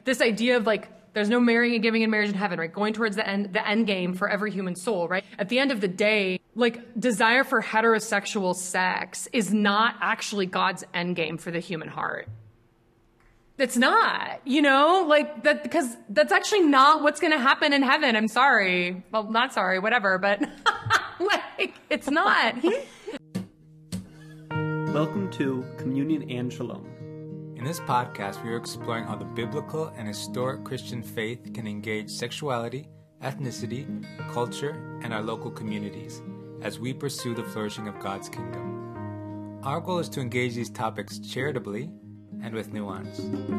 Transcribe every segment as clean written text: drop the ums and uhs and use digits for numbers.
this idea of like, there's no marrying and giving in marriage in heaven, right? Going towards the end game for every human soul, right? At the end of the day, like desire for heterosexual sex is not actually God's end game for the human heart. It's not, like that, because that's actually not what's going to happen in heaven. I'm sorry. Well, not sorry, whatever, but like, it's not. Welcome to Communion and Shalom. In this podcast, we are exploring how the biblical and historic Christian faith can engage sexuality, ethnicity, culture, and our local communities as we pursue the flourishing of God's kingdom. Our goal is to engage these topics charitably and with nuance.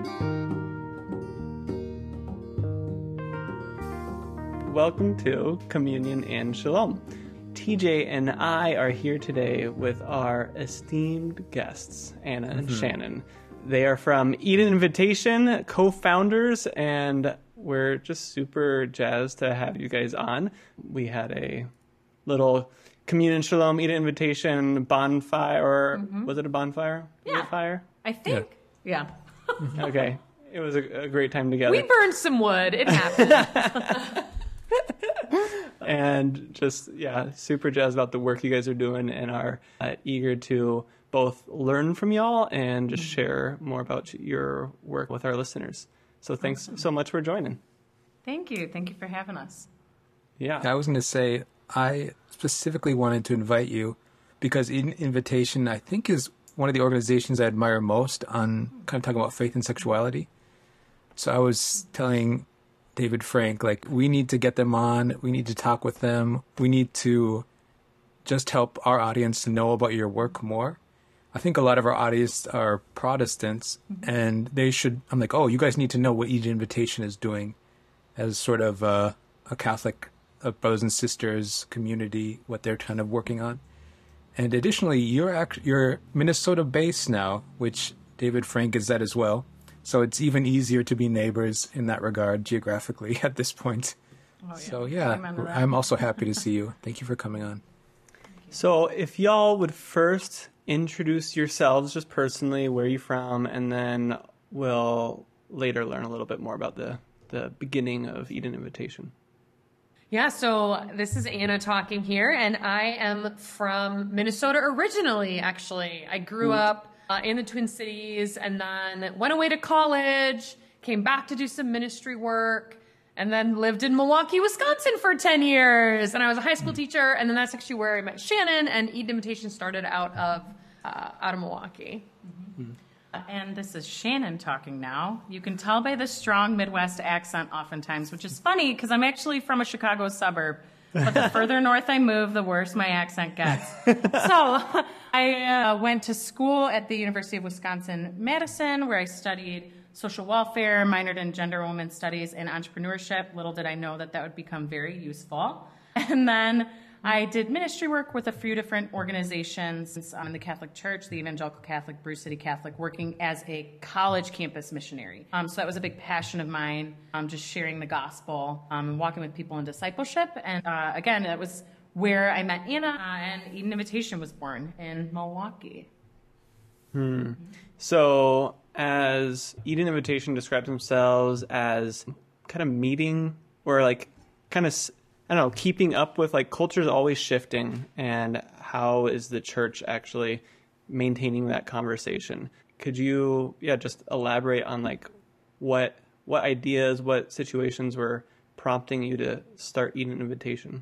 Welcome to Communion and Shalom. TJ and I are here today with our esteemed guests, Anna and Shannon. They are from Eden Invitation, co-founders, and we're just super jazzed to have you guys on. We had a little Communion Shalom Eden Invitation bonfire, or was it a bonfire? Yeah. Fire? I think. Yeah. Okay. It was a great time together. We burned some wood. It happened. And just, super jazzed about the work you guys are doing and are eager to both learn from y'all and just share more about your work with our listeners. So thanks so much for joining. Thank you. Thank you for having us. Yeah. I was going to say, I specifically wanted to invite you because Eden Invitation, I think, is one of the organizations I admire most on kind of talking about faith and sexuality. So I was telling David Frank, like, we need to get them on. We need to talk with them. We need to just help our audience to know about your work more. I think a lot of our audience are Protestants, and they should, I'm like, oh, you guys need to know what Eden Invitation is doing as sort of a Catholic brothers and sisters community, what they're kind of working on. And additionally, you're Minnesota-based now, which David Frank is that as well. So it's even easier to be neighbors in that regard geographically at this point. Oh, yeah. So I'm also happy to see you. Thank you for coming on. So if y'all would first introduce yourselves just personally, where you're from, and then we'll later learn a little bit more about the beginning of Eden Invitation. Yeah, so this is Anna talking here, and I am from Minnesota originally, actually. I grew up in the Twin Cities and then went away to college, came back to do some ministry work, and then lived in Milwaukee, Wisconsin for 10 years. And I was a high school teacher, and then that's actually where I met Shannon, and Eden Invitation started out of Milwaukee. And this is Shannon talking now. You can tell by the strong Midwest accent oftentimes, which is funny because I'm actually from a Chicago suburb. But the further north I move, the worse my accent gets. So I went to school at the University of Wisconsin-Madison, where I studied social welfare, minored in gender and women's studies, and entrepreneurship. Little did I know that would become very useful. And then I did ministry work with a few different organizations in the Catholic Church, the Evangelical Catholic, Bruce City Catholic, working as a college campus missionary. So that was a big passion of mine, just sharing the gospel, walking with people in discipleship. And again, that was where I met Anna, and Eden Invitation was born in Milwaukee. So as Eden Invitation describes themselves as kind of meeting or like kind of, I don't know, keeping up with like culture's always shifting, and how is the church actually maintaining that conversation? Could you, just elaborate on like what ideas, what situations were prompting you to start Eden Invitation?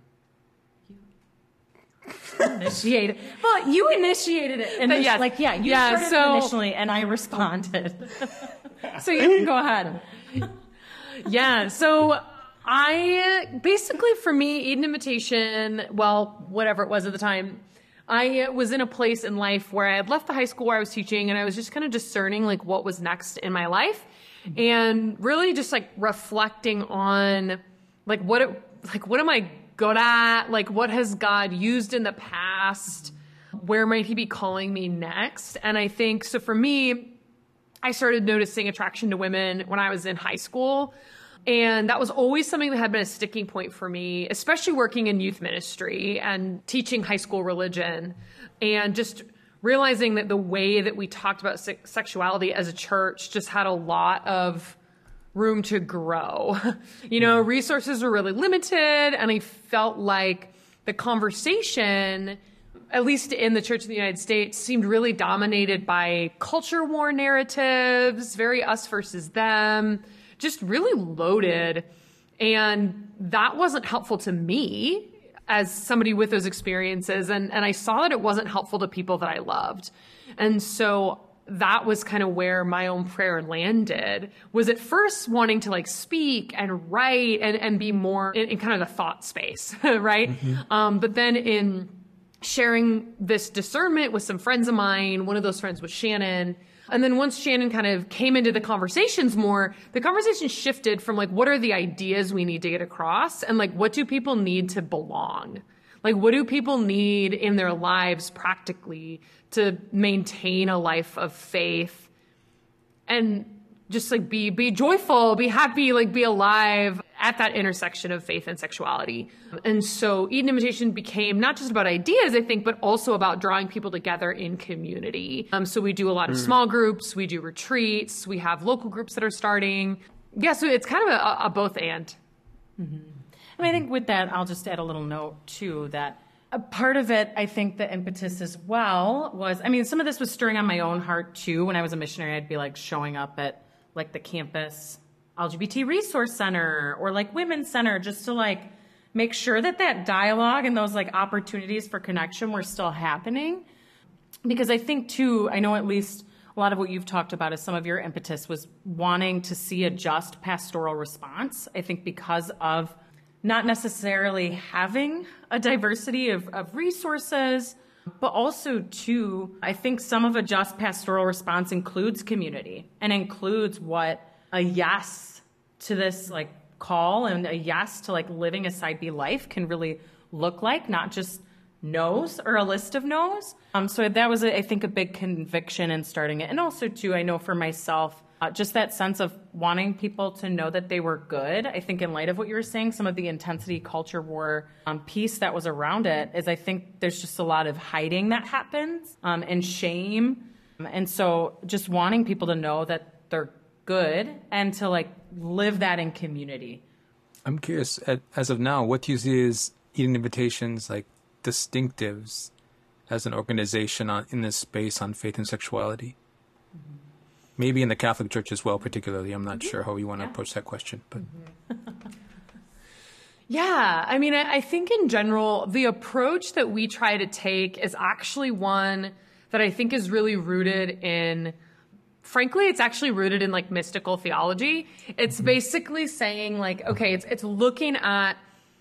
Initiated. Well, you initiated it. And yes. You started it initially, and I responded. So you can go ahead. Yeah, so for me, Eden Invitation, well, whatever it was at the time, I was in a place in life where I had left the high school where I was teaching, and I was just kind of discerning like what was next in my life, and really just like reflecting on like what am I good at? Like, what has God used in the past? Where might he be calling me next? And I think, so for me, I started noticing attraction to women when I was in high school. And that was always something that had been a sticking point for me, especially working in youth ministry and teaching high school religion, and just realizing that the way that we talked about sexuality as a church just had a lot of room to grow. Resources were really limited, and I felt like the conversation, at least in the Church of the United States, seemed really dominated by culture war narratives, very us versus them, just really loaded. And that wasn't helpful to me as somebody with those experiences. And I saw that it wasn't helpful to people that I loved. And so that was kind of where my own prayer landed, was at first wanting to like speak and write and be more in kind of the thought space, right? But then in sharing this discernment with some friends of mine, one of those friends was Shannon. And then once Shannon kind of came into the conversations more, the conversation shifted from like, what are the ideas we need to get across? And like, what do people need to belong? Like, what do people need in their lives practically to maintain a life of faith and just like be joyful, be happy, like be alive at that intersection of faith and sexuality? And so Eden Invitation became not just about ideas, I think, but also about drawing people together in community. So we do a lot of small groups, we do retreats, we have local groups that are starting. Yeah, so it's kind of a both and. I think with that, I'll just add a little note, too, that a part of it, I think the impetus as well was, some of this was stirring on my own heart, too. When I was a missionary, I'd be, like, showing up at, like, the campus LGBT Resource Center or, like, Women's Center just to, like, make sure that that dialogue and those, like, opportunities for connection were still happening. Because I think, too, I know at least a lot of what you've talked about is some of your impetus was wanting to see a just pastoral response. I think because of not necessarily having a diversity of resources, but also, too, I think some of a just pastoral response includes community and includes what a yes to this like call and a yes to like living a side B life can really look like, not just no's or a list of no's. So that was, I think, a big conviction in starting it. And also, too, I know for myself, just that sense of wanting people to know that they were good. I think in light of what you were saying, some of the intensity culture war piece that was around it is I think there's just a lot of hiding that happens and shame. And so just wanting people to know that they're good and to like live that in community. I'm curious, as of now, what do you see as Eden Invitation's like distinctives as an organization in this space on faith and sexuality? Maybe in the Catholic Church as well, particularly. I'm not sure how you want to approach that question. But Yeah, I think in general, the approach that we try to take is actually one that I think is really rooted in, frankly, it's actually rooted in like mystical theology. It's basically saying like, okay, it's looking at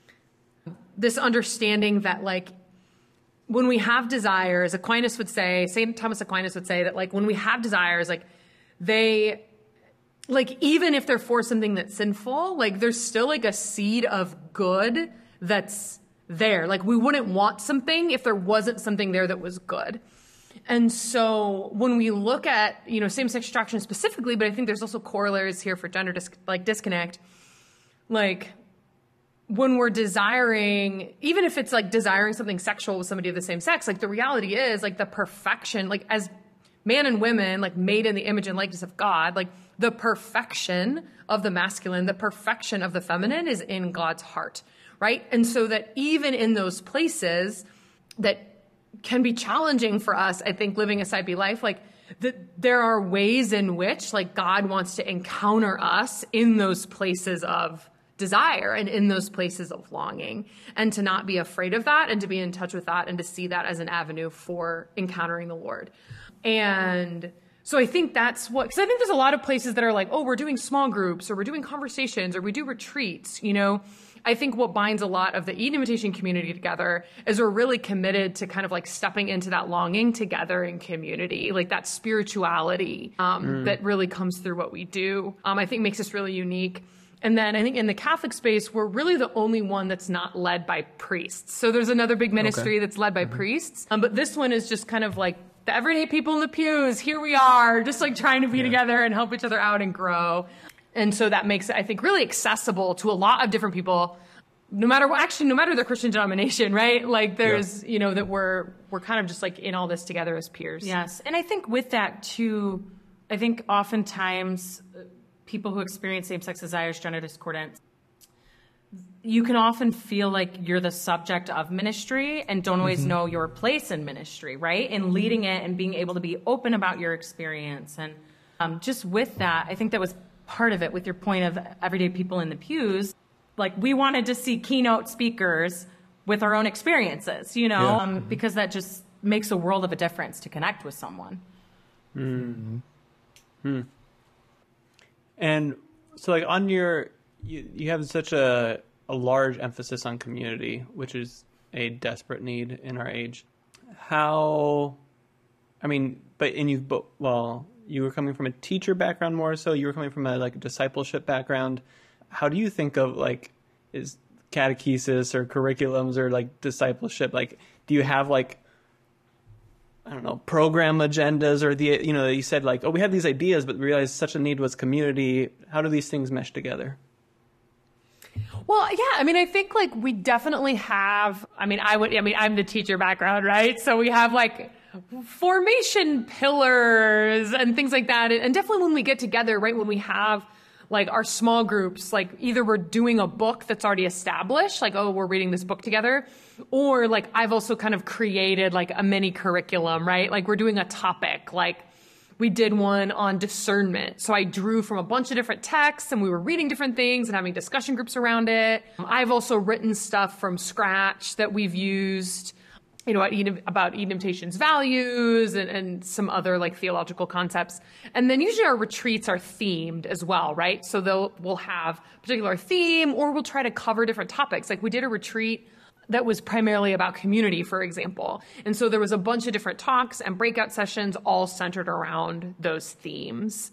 this understanding that like, when we have desires, Aquinas would say, St. Thomas Aquinas would say that like, when we have desires, like, they, like, even if they're for something that's sinful, like, there's still, like, a seed of good that's there. Like, we wouldn't want something if there wasn't something there that was good. And so when we look at, same-sex attraction specifically, but I think there's also corollaries here for gender disconnect, like, when we're desiring, even if it's, like, desiring something sexual with somebody of the same sex, like, the reality is, like, the perfection, like, as man and women, like made in the image and likeness of God, like the perfection of the masculine, the perfection of the feminine is in God's heart, right? And so that even in those places that can be challenging for us, I think, living a side B life, like there are ways in which like God wants to encounter us in those places of desire and in those places of longing, and to not be afraid of that and to be in touch with that and to see that as an avenue for encountering the Lord. And so I think that's because I think there's a lot of places that are like, oh, we're doing small groups or we're doing conversations or we do retreats, I think what binds a lot of the Eden Invitation community together is we're really committed to kind of like stepping into that longing together in community, like that spirituality that really comes through what we do, I think makes us really unique. And then I think in the Catholic space, we're really the only one that's not led by priests. So there's another big ministry that's led by priests. But this one is just kind of like the everyday people in the pews. Here we are, just like trying to be together and help each other out and grow. And so that makes it, I think, really accessible to a lot of different people, no matter their Christian denomination, right? Like there's, that we're kind of just like in all this together as peers. Yes. And I think with that too, I think oftentimes people who experience same-sex desires, gender discordance, you can often feel like you're the subject of ministry and don't always know your place in ministry, right? In leading it and being able to be open about your experience. And just with that, I think that was part of it with your point of everyday people in the pews. Like, we wanted to see keynote speakers with our own experiences, you know, because that just makes a world of a difference to connect with someone. And so, like, on your, you have such a large emphasis on community, which is a desperate need in our age. How, I mean, well, you were coming from a teacher background more so, you were coming from a, like, discipleship background. How do you think of, like, is catechesis or curriculums or, like, discipleship? Like, do you have, like, I don't know, program agendas, or you said, like, oh, we have these ideas, but we realized such a need was community. How do these things mesh together? Well, yeah, I mean, I think, like, we definitely have, I'm the teacher background, right? So we have, like, formation pillars and things like that. And definitely when we get together, right, when we have, like, our small groups, like, either we're doing a book that's already established, like, oh, we're reading this book together, or, like, I've also kind of created, like, a mini curriculum, right? Like, we're doing a topic, like, we did one on discernment. So I drew from a bunch of different texts and we were reading different things and having discussion groups around it. I've also written stuff from scratch that we've used, you know, about Eden Temptation's values and some other, like, theological concepts. And then usually our retreats are themed as well, right? So we'll have a particular theme, or we'll try to cover different topics. Like, we did a retreat that was primarily about community, for example. And so there was a bunch of different talks and breakout sessions all centered around those themes.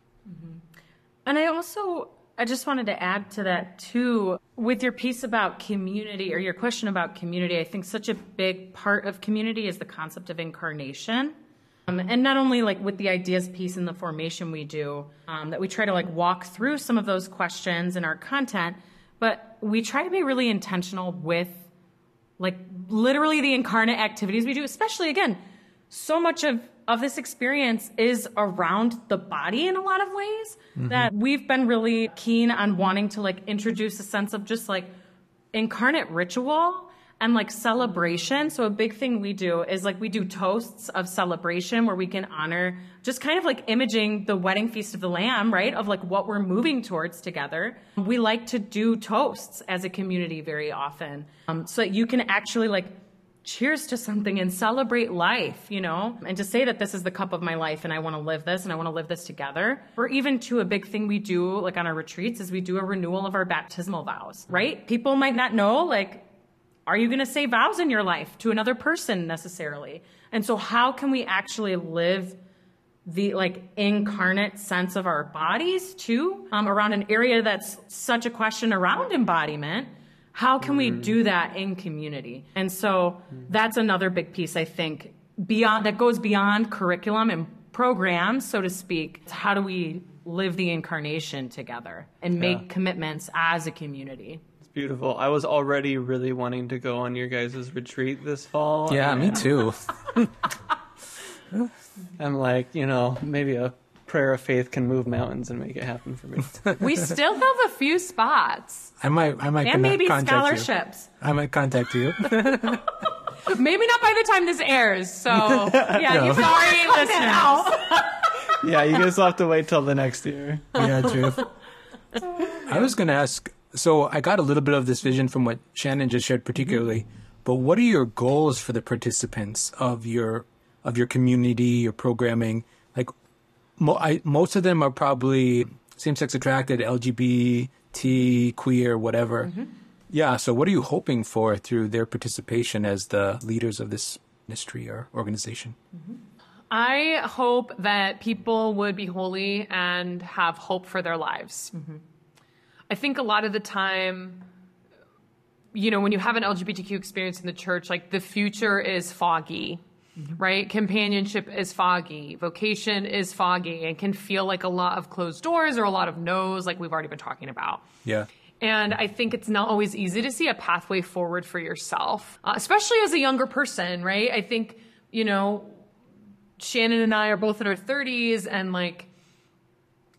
And I just wanted to add to that too, with your piece about community, or your question about community. I think such a big part of community is the concept of incarnation. And not only, like, with the ideas piece and the formation we do, that we try to, like, walk through some of those questions in our content, but we try to be really intentional with, like, literally the incarnate activities we do, especially, again, so much of this experience is around the body in a lot of ways, that we've been really keen on wanting to, like, introduce a sense of just, like, incarnate ritual and, like, celebration. So a big thing we do is, like, we do toasts of celebration where we can honor, just kind of like imaging the wedding feast of the Lamb, right? Of, like, what we're moving towards together. We like to do toasts as a community very often, so that you can actually, like, cheers to something and celebrate life, you know, and to say that this is the cup of my life and I want to live this and I want to live this together. Or even to a big thing we do, like, on our retreats, is we do a renewal of our baptismal vows, right? People might not know, like, are you going to say vows in your life to another person necessarily? And so how can we actually live the, like, incarnate sense of our bodies too, around an area that's such a question around embodiment? How can we do that in community? And so that's another big piece, I think, that goes beyond curriculum and programs, so to speak. It's how do we live the incarnation together and make commitments as a community? It's beautiful. I was already really wanting to go on your guys' retreat this fall. Yeah, me too. I'm like, you know, maybe a prayer of faith can move mountains and make it happen for me. We still have a few spots. I might And maybe contact scholarships. you. I might contact you. Maybe not by the time this airs, so Yeah, No. you sorry, listeners. Yeah, you guys will have to wait till the next year. Yeah, true. I was going to ask, so I got a little bit of this vision from what Shannon just shared particularly, but what are your goals for the participants of your community, your programming? Like, most of them are probably same-sex attracted, LGBT, queer, whatever. Yeah, so what are you hoping for through their participation as the leaders of this ministry or organization? I hope that people would be holy and have hope for their lives. I think a lot of the time, you know, when you have an LGBTQ experience in the church, like, the future is foggy, right? Companionship is foggy. Vocation is foggy, and can feel like a lot of closed doors or a lot of no's, like we've already been talking about. Yeah. And I think it's not always easy to see a pathway forward for yourself, especially as a younger person, right? I think, you know, Shannon and I are both in our 30s, and, like,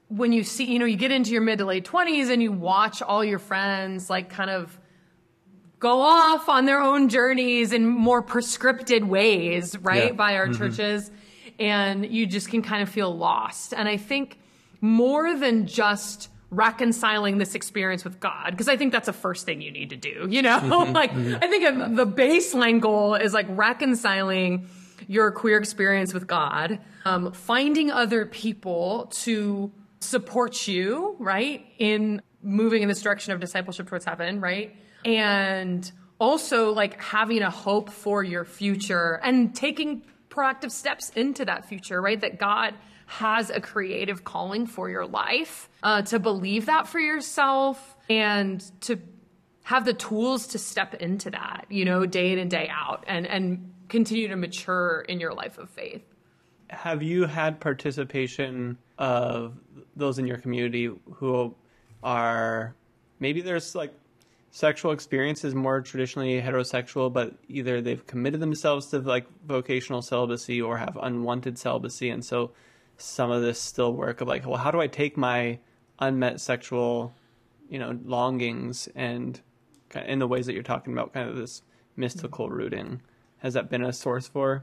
when you see, you get into your mid to late 20s and you watch all your friends like kind of go off on their own journeys in more prescripted ways, right? By our churches. And you just can kind of feel lost. And I think more than just reconciling this experience with God, because I think that's the first thing you need to do, I think the baseline goal is like reconciling your queer experience with God, finding other people to support you, right, in moving in this direction of discipleship towards heaven, right? And also like having a hope for your future and taking proactive steps into that future, right? That God has a creative calling for your life, to believe that for yourself and to have the tools to step into that, day in and day out and continue to mature in your life of faith. Have you had participation of those in your community who are, maybe there's like sexual experiences more traditionally heterosexual, but either they've committed themselves to like vocational celibacy or have unwanted celibacy, and so some of this still work of like, well, how do I take my unmet sexual, longings and in the ways that you're talking about, kind of this mystical rooting? Has that been a source for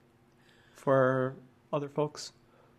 other folks?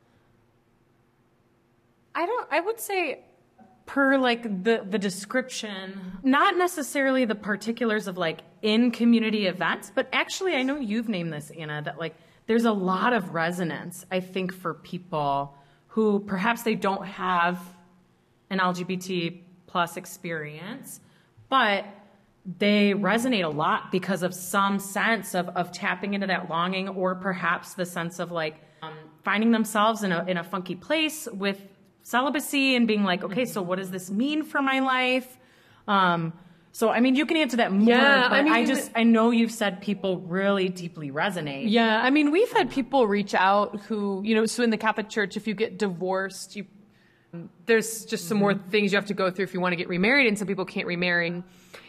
I would say per like the description, not necessarily the particulars of like in community events, but actually I know you've named this, Anna, that like there's a lot of resonance, I think, for people who perhaps they don't have an LGBT plus experience, but they resonate a lot because of some sense of tapping into that longing, or perhaps the sense of like finding themselves in a funky place with celibacy and being like, okay, so what does this mean for my life? So, I mean, you can answer that more, but I know you've said people really deeply resonate. Yeah, I mean, we've had people reach out who, so in the Catholic Church, if you get divorced, there's just some more things you have to go through if you want to get remarried, and some people can't remarry.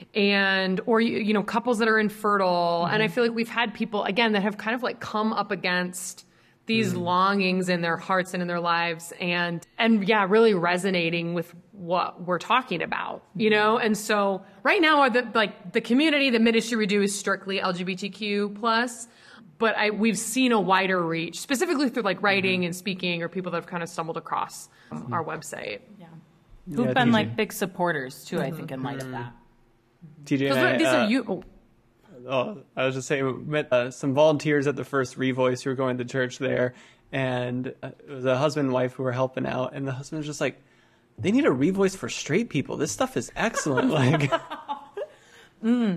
Or couples that are infertile. And I feel like we've had people, again, that have kind of like come up against these longings in their hearts and in their lives, and really resonating with what we're talking about, And so right now, the community, the ministry we do is strictly LGBTQ plus, but we've seen a wider reach, specifically through like writing and speaking, or people that have kind of stumbled across our website. Yeah. Who've been like big supporters too, I think, in light of that. TJ, these are you. I was just saying, we met some volunteers at the first Revoice who were going to church there, and it was a husband and wife who were helping out, and the husband was just like, they need a Revoice for straight people. This stuff is excellent. Like, because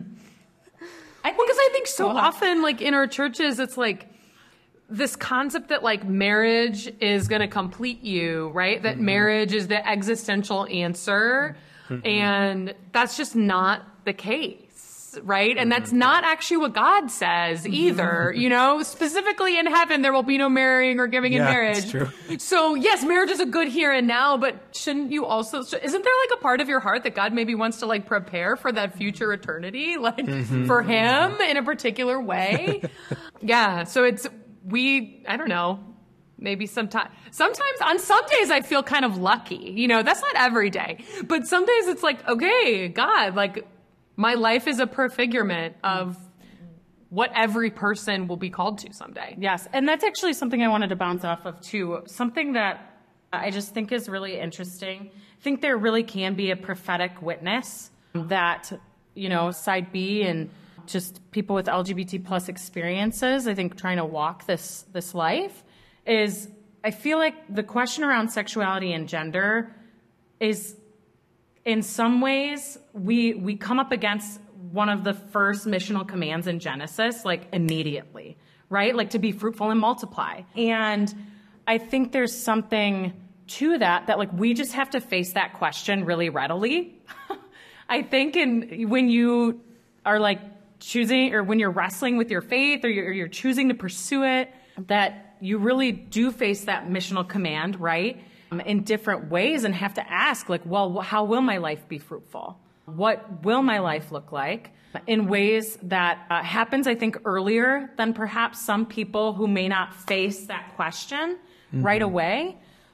I think so often, like in our churches, it's like this concept that like marriage is going to complete you, right? That marriage is the existential answer, and that's just not the case. Right? And that's not actually what God says either. Specifically in heaven, there will be no marrying or giving in marriage. That's true. So yes, marriage is a good here and now, but shouldn't you also, isn't there like a part of your heart that God maybe wants to like prepare for that future eternity, like for him in a particular way? Yeah. So I don't know. Maybe sometimes on some days I feel kind of lucky, that's not every day, but some days it's like, okay, God, like, my life is a prefigurement of what every person will be called to someday. Yes, and that's actually something I wanted to bounce off of too. Something that I just think is really interesting. I think there really can be a prophetic witness that, side B and just people with LGBT plus experiences, I think trying to walk this life is, I feel like the question around sexuality and gender is, in some ways, we come up against one of the first missional commands in Genesis, like immediately, right? Like to be fruitful and multiply. And I think there's something to that like we just have to face that question really readily. I think when you are like choosing, or when you're wrestling with your faith, or you're choosing to pursue it, that you really do face that missional command, right? In different ways, and have to ask like, well, how will my life be fruitful? What will my life look like in ways that happens, I think, earlier than perhaps some people who may not face that question right away.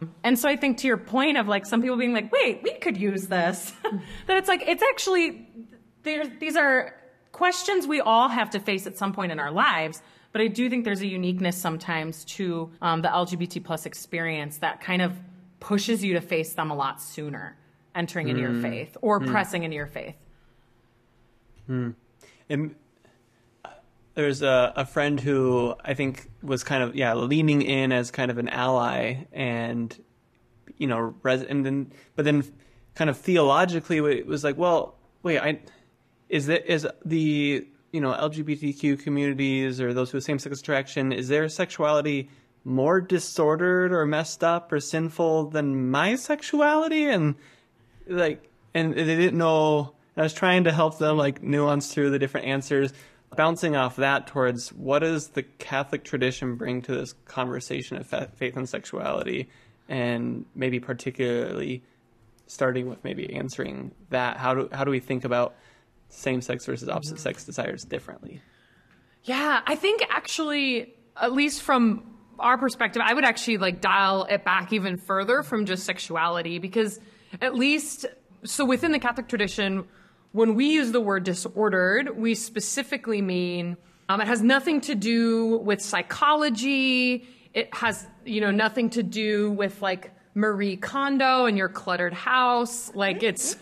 And so I think to your point of like some people being like, wait, we could use this, that it's like, it's actually, these are questions we all have to face at some point in our lives. But I do think there's a uniqueness sometimes to the LGBT plus experience that kind of pushes you to face them a lot sooner, entering into your faith or pressing into your faith. And there's a friend who I think was kind of leaning in as kind of an ally, and but then kind of theologically it was like, well, wait, is the LGBTQ communities or those with same-sex attraction, is their sexuality more disordered or messed up or sinful than my sexuality? And they didn't know. I was trying to help them like nuance through the different answers, bouncing off that towards what does the Catholic tradition bring to this conversation of faith and sexuality, and maybe particularly starting with maybe answering that. How do we think about same-sex versus opposite-sex desires differently? Yeah, I think actually, at least from our perspective, I would actually like dial it back even further from just sexuality, because at least, so within the Catholic tradition, when we use the word disordered, we specifically mean it has nothing to do with psychology. It has, nothing to do with like Marie Kondo and your cluttered house. Like it's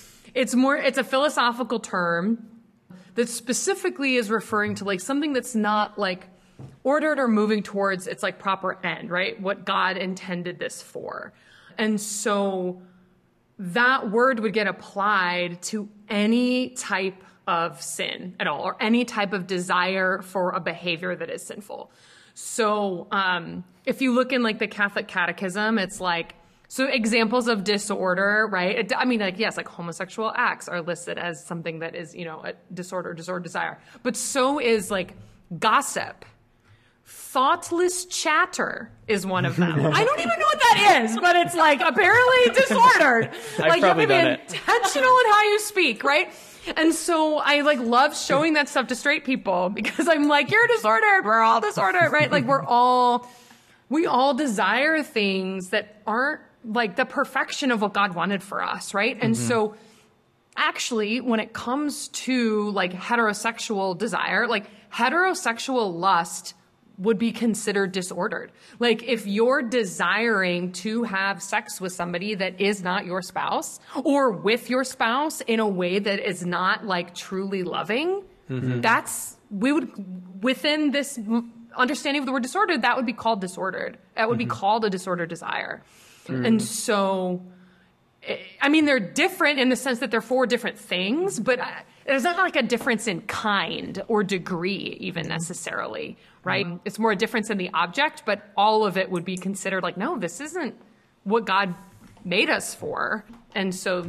a philosophical term that specifically is referring to like something that's not like ordered or moving towards its like proper end, right? What God intended this for. And so that word would get applied to any type of sin at all, or any type of desire for a behavior that is sinful. So if you look in like the Catholic Catechism, it's like, so examples of disorder, right? Yes, like homosexual acts are listed as something that is, a disorder, desire. But so is like gossip. Thoughtless chatter is one of them. I don't even know what that is, but it's like apparently disordered. Like you have to be intentional in how you speak, right? And so I like love showing that stuff to straight people, because I'm like, you're disordered. We're all disordered, right? Like we all desire things that aren't like the perfection of what God wanted for us, right? And so actually, when it comes to like heterosexual desire, like heterosexual lust would be considered disordered. Like if you're desiring to have sex with somebody that is not your spouse, or with your spouse in a way that is not like truly loving, within this understanding of the word disordered, that would be called disordered. That would be called a disordered desire. And so, they're different in the sense that they're four different things, but there's not like a difference in kind or degree even necessarily, right? It's more a difference in the object, but all of it would be considered like, no, this isn't what God made us for. And so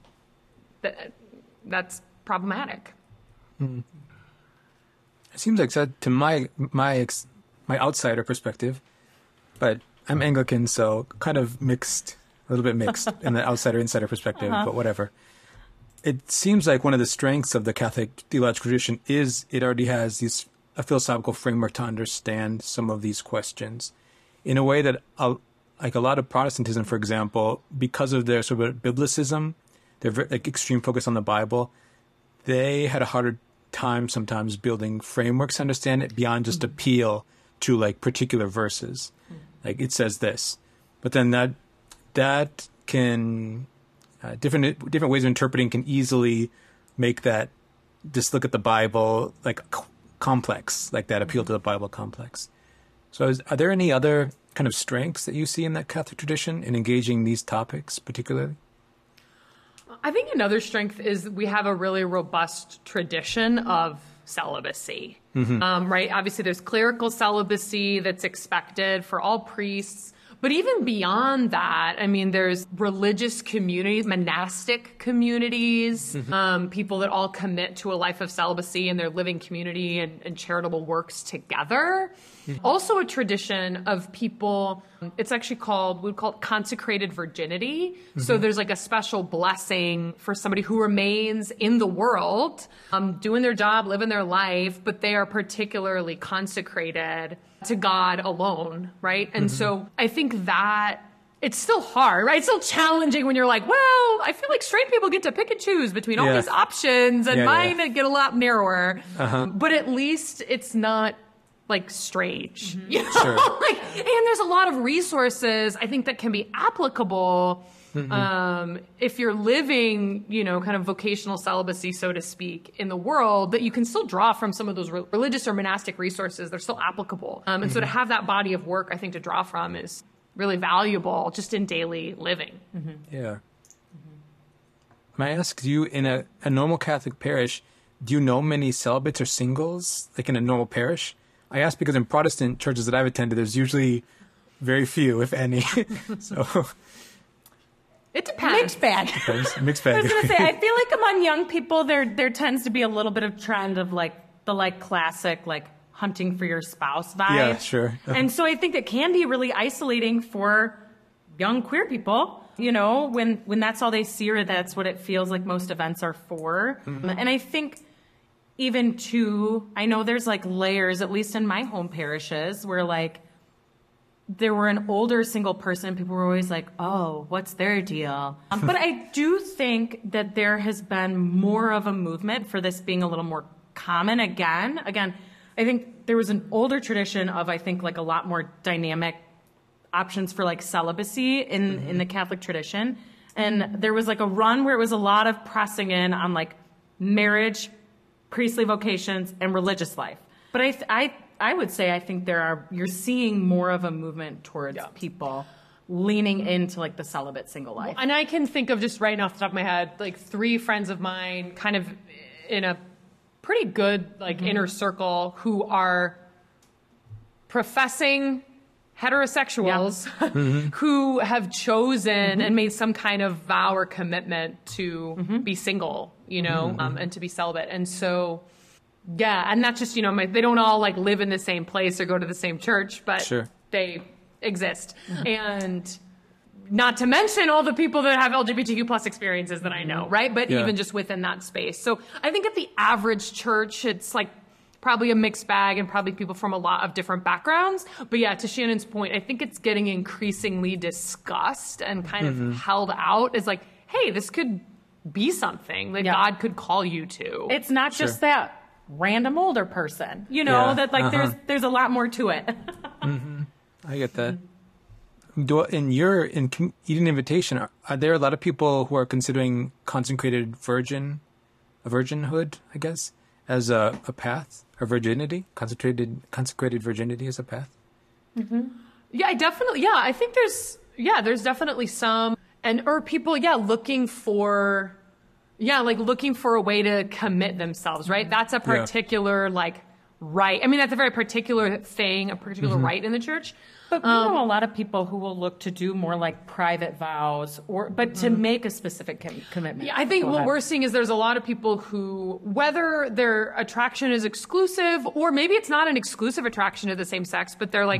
that's problematic. It seems like that to my outsider perspective, but I'm Anglican, so kind of mixed, a little bit mixed in the outsider-insider perspective, but whatever. It seems like one of the strengths of the Catholic theological tradition is it already has a philosophical framework to understand some of these questions in a way that, like a lot of Protestantism, for example, because of their sort of biblicism, their like extreme focus on the Bible, they had a harder time sometimes building frameworks to understand it beyond just appeal to like particular verses. Like it says this, but then that can different ways of interpreting can easily make that just look at the Bible like complex, like that appeal to the Bible complex. So are there any other kind of strengths that you see in that Catholic tradition in engaging these topics particularly? I think another strength is we have a really robust tradition of celibacy, right? Obviously, there's clerical celibacy that's expected for all priests. But even beyond that, there's religious communities, monastic communities, people that all commit to a life of celibacy in their living community and charitable works together. Also a tradition of people, it's actually we'd call it consecrated virginity. So there's like a special blessing for somebody who remains in the world, doing their job, living their life, but they are particularly consecrated to God alone, right? And so I think that it's still hard, right? It's still challenging when you're like, well, I feel like straight people get to pick and choose between all these options, and mine get a lot narrower. But at least it's not like strange. You know? Sure. Like, and there's a lot of resources I think that can be applicable if you're living, you know, kind of vocational celibacy, so to speak, in the world, that you can still draw from some of those religious or monastic resources. They're still applicable. And so to have that body of work, I think, to draw from is really valuable just in daily living. Yeah. May I ask, do you, in a normal Catholic parish, do you know many celibates or singles, like in a normal parish? I ask because in Protestant churches that I've attended, there's usually very few, if any. So it depends. Mixed bag. Mixed bag. I was going to say, I feel like among young people, there tends to be a little bit of trend of like the like classic, like hunting for your spouse vibe. Yeah, sure. And so I think it can be really isolating for young queer people, you know, when that's all they see or that's what it feels like most events are for. And I think even too, I know there's like layers, at least in my home parishes, where like there were an older single person, people were always like, oh, what's their deal? But I do think that there has been more of a movement for this being a little more common again. I think there was an older tradition of, I think, like a lot more dynamic options for like celibacy in the Catholic tradition. And there was like a run where it was a lot of pressing in on like marriage, priestly vocations, and religious life. But I would say I think you're seeing more of a movement towards people leaning into like the celibate single life. And I can think of, just right off the top of my head, like 3 friends of mine kind of in a pretty good like inner circle who are professing heterosexuals who have chosen and made some kind of vow or commitment to be single, you know, and to be celibate. And so, yeah, and not just, you know, they don't all like live in the same place or go to the same church, but they exist. And not to mention all the people that have LGBTQ plus experiences that I know, right? But even just within that space. So I think at the average church, it's like probably a mixed bag and probably people from a lot of different backgrounds. But yeah, to Shannon's point, I think it's getting increasingly discussed and kind of held out as like, hey, this could be something that God could call you to. It's not just that random older person, you know, that like there's a lot more to it. I get that. In Eden Invitation, are there a lot of people who are considering consecrated virginhood, I guess, as a path, or virginity, consecrated virginity as a path? Yeah, I think there's definitely some, or people, looking for a way to commit themselves, right? That's a particular right. I mean, that's a very particular thing, a particular right in the church. But we know a lot of people who will look to do more like private vows, but to make a specific commitment. Yeah, I think what we're seeing is there's a lot of people who, whether their attraction is exclusive or maybe it's not an exclusive attraction to the same sex, but they're like,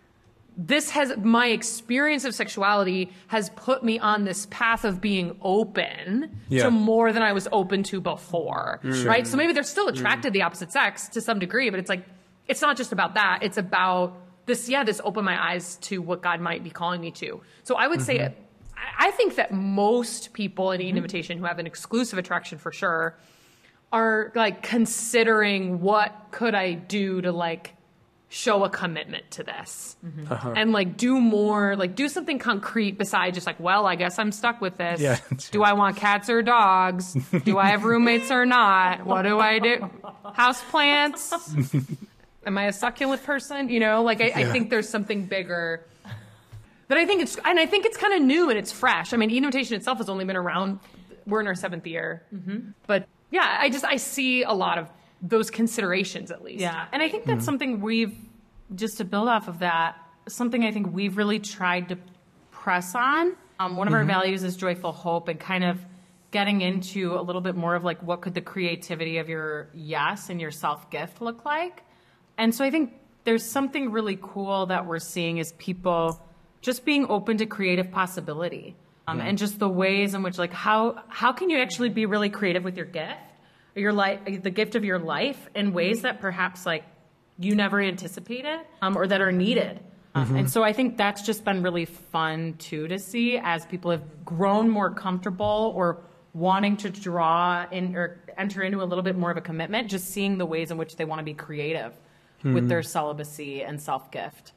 my experience of sexuality has put me on this path of being open to more than I was open to before, right? So maybe they're still attracted to the opposite sex to some degree, but it's like, it's not just about that. It's about this opened my eyes to what God might be calling me to. So I would say, I think that most people in Eden Invitation who have an exclusive attraction for sure are like considering what could I do to like show a commitment to this and like do something concrete besides just like, well, I guess I'm stuck with this. Yeah. Do I want cats or dogs? Do I have roommates or not? What do I do? House plants? Am I a succulent person? You know, like I think there's something bigger that I think it's kind of new and it's fresh. I mean, Eden Invitation itself has only been around. We're in our 7th year, but yeah, I see a lot of those considerations at least. Yeah. And I think that's something just to build off of that, something I think we've really tried to press on. One of our values is joyful hope, and kind of getting into a little bit more of like, what could the creativity of your yes and your self-gift look like? And so I think there's something really cool that we're seeing is people just being open to creative possibility. And just the ways in which, like, how can you actually be really creative with your gift? The gift of your life in ways that perhaps like you never anticipated or that are needed. And so I think that's just been really fun too to see as people have grown more comfortable or wanting to draw in or enter into a little bit more of a commitment, just seeing the ways in which they want to be creative with their celibacy and self-gift.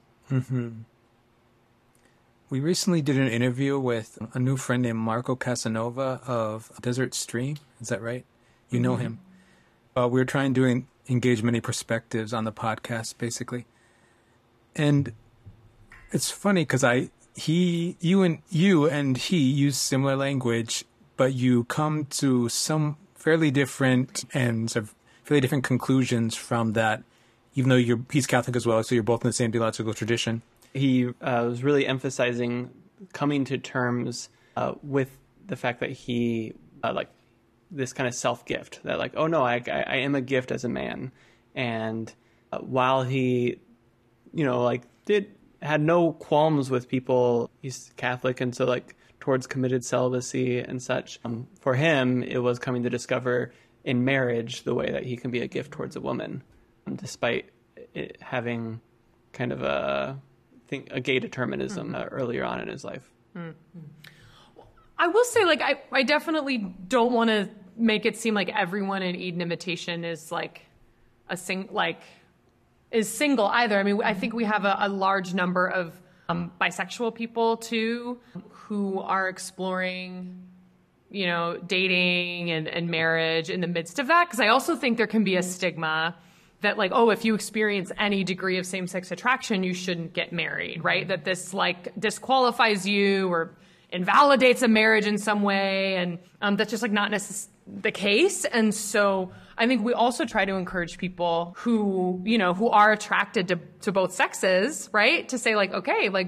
We recently did an interview with a new friend named Marco Casanova of Desert Stream. Is that right? You know him. We were trying to engage many perspectives on the podcast, basically. And it's funny because you and he use similar language, but you come to some fairly different ends of fairly different conclusions from that, even though he's Catholic as well, so you're both in the same theological tradition. He was really emphasizing coming to terms with the fact that he, this kind of self-gift, that like, oh no, I am a gift as a man. And while he, had no qualms with people, he's Catholic, and so like towards committed celibacy and such, for him, it was coming to discover in marriage the way that he can be a gift towards a woman, despite it having kind of a gay determinism earlier on in his life. I will say, like, I definitely don't want to make it seem like everyone in Eden Invitation is like is single either. I mean, I think we have a large number of bisexual people too who are exploring, dating and marriage in the midst of that. Because I also think there can be a stigma that like, oh, if you experience any degree of same-sex attraction, you shouldn't get married, right? That this like disqualifies you or invalidates a marriage in some way. And that's just like not necessarily the case. And so I think we also try to encourage people who are attracted to both sexes, right? To say like, okay, like,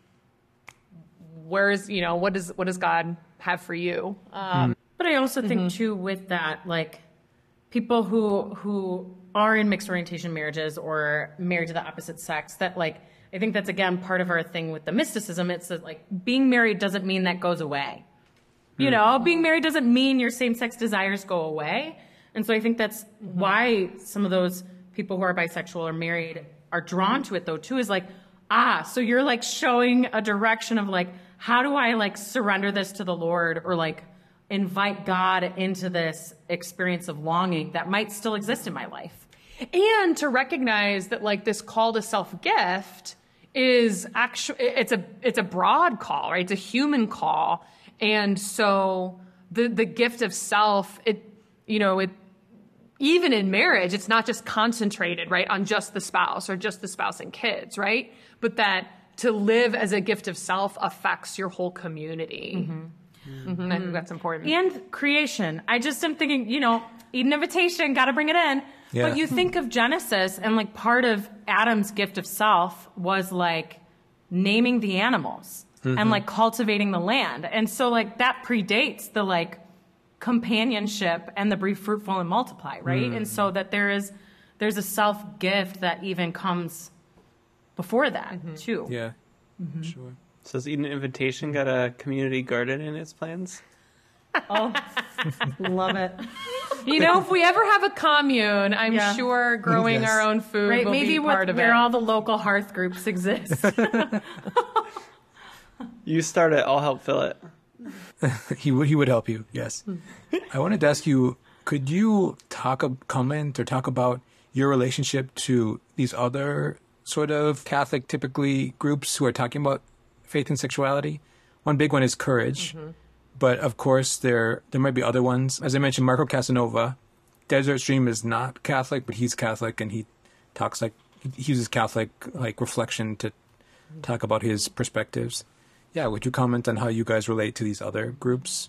where's, what does God have for you? But I also think too with that, like people who are in mixed orientation marriages or married to the opposite sex, that like, I think that's again part of our thing with the mysticism. It's that like being married doesn't mean that goes away. Being married doesn't mean your same-sex desires go away. And so I think that's why some of those people who are bisexual or married are drawn to it though too, is like, so you're like showing a direction of like, how do I like surrender this to the Lord or like invite God into this experience of longing that might still exist in my life. And to recognize that like this call to self-gift is actually, it's a broad call, right? It's a human call. And so the gift of self, it even in marriage, it's not just concentrated, right, on just the spouse or just the spouse and kids, right? But that to live as a gift of self affects your whole community. I think that's important. And creation. I just am thinking, Eden Invitation, got to bring it in. Yeah. But you think of Genesis and like part of Adam's gift of self was like naming the animals and like cultivating the land. And so like that predates the like companionship and the be fruitful and multiply, right? And so that there's a self gift that even comes before that too. Yeah, sure. So has Eden Invitation got a community garden in its plans? Oh, love it. If we ever have a commune, I'm sure growing our own food will be part of it. Where all the local hearth groups exist. You start it, I'll help fill it. He would help you, yes. I wanted to ask you, could you comment or talk about your relationship to these other sort of Catholic, typically, groups who are talking about faith and sexuality? One big one is Courage. But of course, there might be other ones. As I mentioned, Marco Casanova, Desert Stream is not Catholic, but he's Catholic, and he talks he uses Catholic reflection to talk about his perspectives. Yeah, would you comment on how you guys relate to these other groups?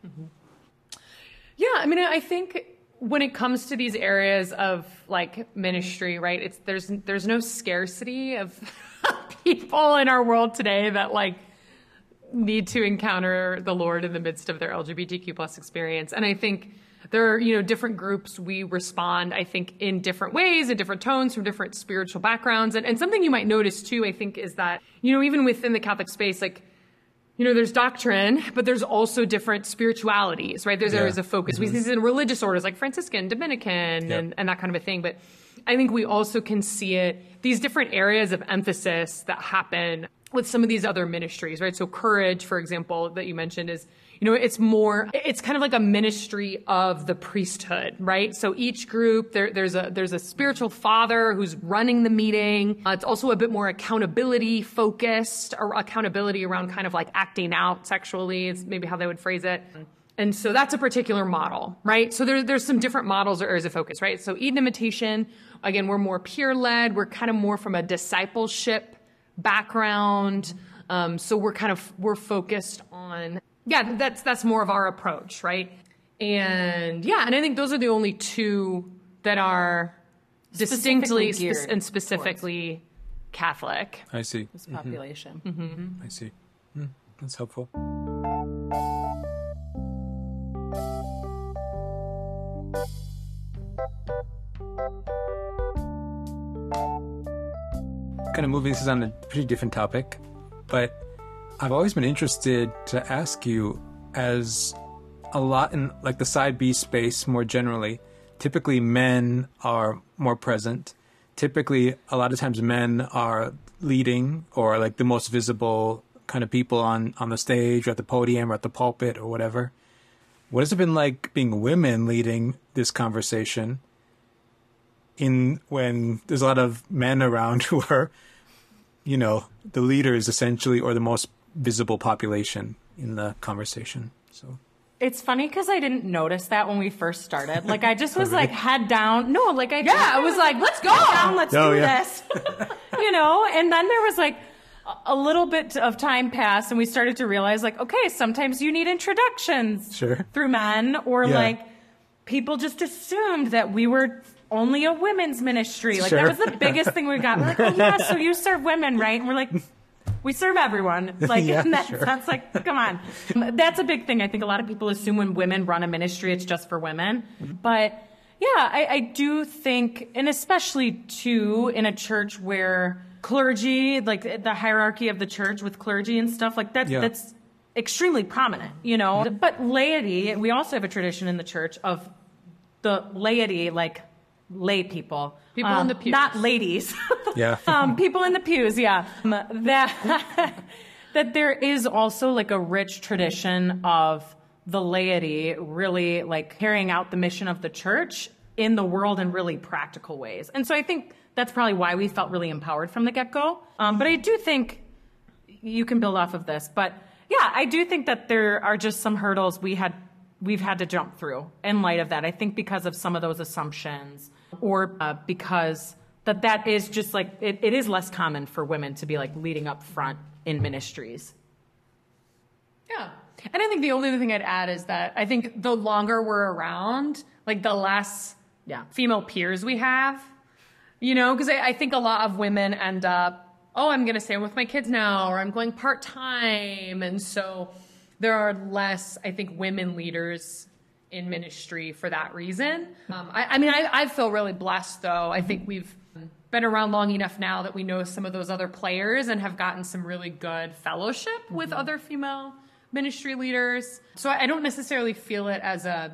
Yeah, I mean, I think when it comes to these areas of like ministry, right? There's no scarcity of people in our world today that like need to encounter the Lord in the midst of their LGBTQ plus experience. And I think there are, different groups, we respond, I think, in different ways, in different tones, from different spiritual backgrounds. And something you might notice too, I think, is that, even within the Catholic space, like, there's doctrine, but there's also different spiritualities, right? There's areas of focus. We see this in religious orders like Franciscan, Dominican, and that kind of a thing. But I think we also can see it, these different areas of emphasis that happen with some of these other ministries, right? So courage, for example, that you mentioned is, it's kind of like a ministry of the priesthood, right? So each group, there's a spiritual father who's running the meeting. It's also a bit more accountability focused, or accountability around kind of like acting out sexually is maybe how they would phrase it. And so that's a particular model, right? So there's some different models or areas of focus, right? So Eden Imitation, again, we're more peer-led. We're kind of more from a discipleship background. So we're focused on, that's more of our approach, right? And I think those are the only two that are distinctly and specifically Catholic. I see. This population. I see. That's helpful. Kind of moving, this is on a pretty different topic, but I've always been interested to ask you, as a lot in like the side B space more generally, typically men are more present. Typically, a lot of times men are leading or like the most visible kind of people on the stage or at the podium or at the pulpit or whatever. What has it been like being women leading this conversation when there's a lot of men around who are, the leaders essentially, or the most visible population in the conversation? So it's funny because I didn't notice that when we first started. Like, I just was like head down. No, like I was like, let's go down, let's do this. And then there was like a little bit of time passed, and we started to realize, like, okay, sometimes you need introductions through men, or like people just assumed that we were only a women's ministry. Like that was the biggest thing we got. We're like, oh yeah, so you serve women, right? And we're like, we serve everyone. Like, in that sense, like, come on. That's a big thing. I think a lot of people assume when women run a ministry, it's just for women. But I do think, and especially too, in a church where clergy, like the hierarchy of the church with clergy and stuff, like that's extremely prominent, But laity, we also have a tradition in the church of the laity, like lay people. People in the pews. Not ladies. People in the pews, that there is also like a rich tradition of the laity really like carrying out the mission of the church in the world in really practical ways. And so I think that's probably why we felt really empowered from the get-go. But I do think you can build off of this. But I do think that there are just some hurdles we've had to jump through in light of that. I think because of some of those assumptions, or because that is just like, it is less common for women to be like leading up front in ministries. Yeah. And I think the only other thing I'd add is that I think the longer we're around, like the less female peers we have, because I think a lot of women end up, I'm going to stay with my kids now, or I'm going part-time. And so there are less, I think, women leaders in ministry for that reason. I feel really blessed, though. I think we've been around long enough now that we know some of those other players and have gotten some really good fellowship with other female ministry leaders. So I don't necessarily feel it as a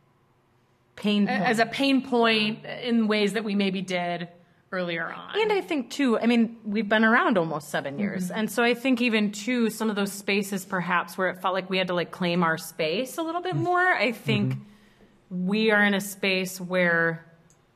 pain point in ways that we maybe did earlier on. And I think too, we've been around almost 7 years. And so I think even too, some of those spaces perhaps where it felt like we had to like claim our space a little bit more, I think we are in a space where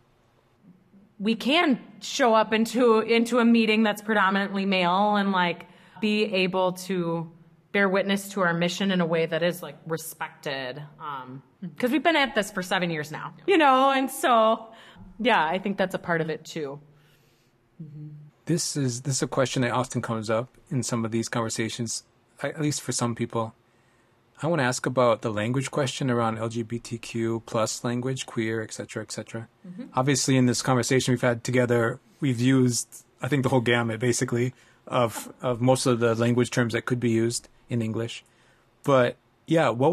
we can show up into a meeting that's predominantly male and like be able to bear witness to our mission in a way that is like respected. Because we've been at this for 7 years now, and so I think that's a part of it too. This is a question that often comes up in some of these conversations, at least for some people. I want to ask about the language question around LGBTQ plus language, queer, et cetera, et cetera. Obviously, in this conversation we've had together, we've used, I think, the whole gamut, basically, of most of the language terms that could be used in English. But, what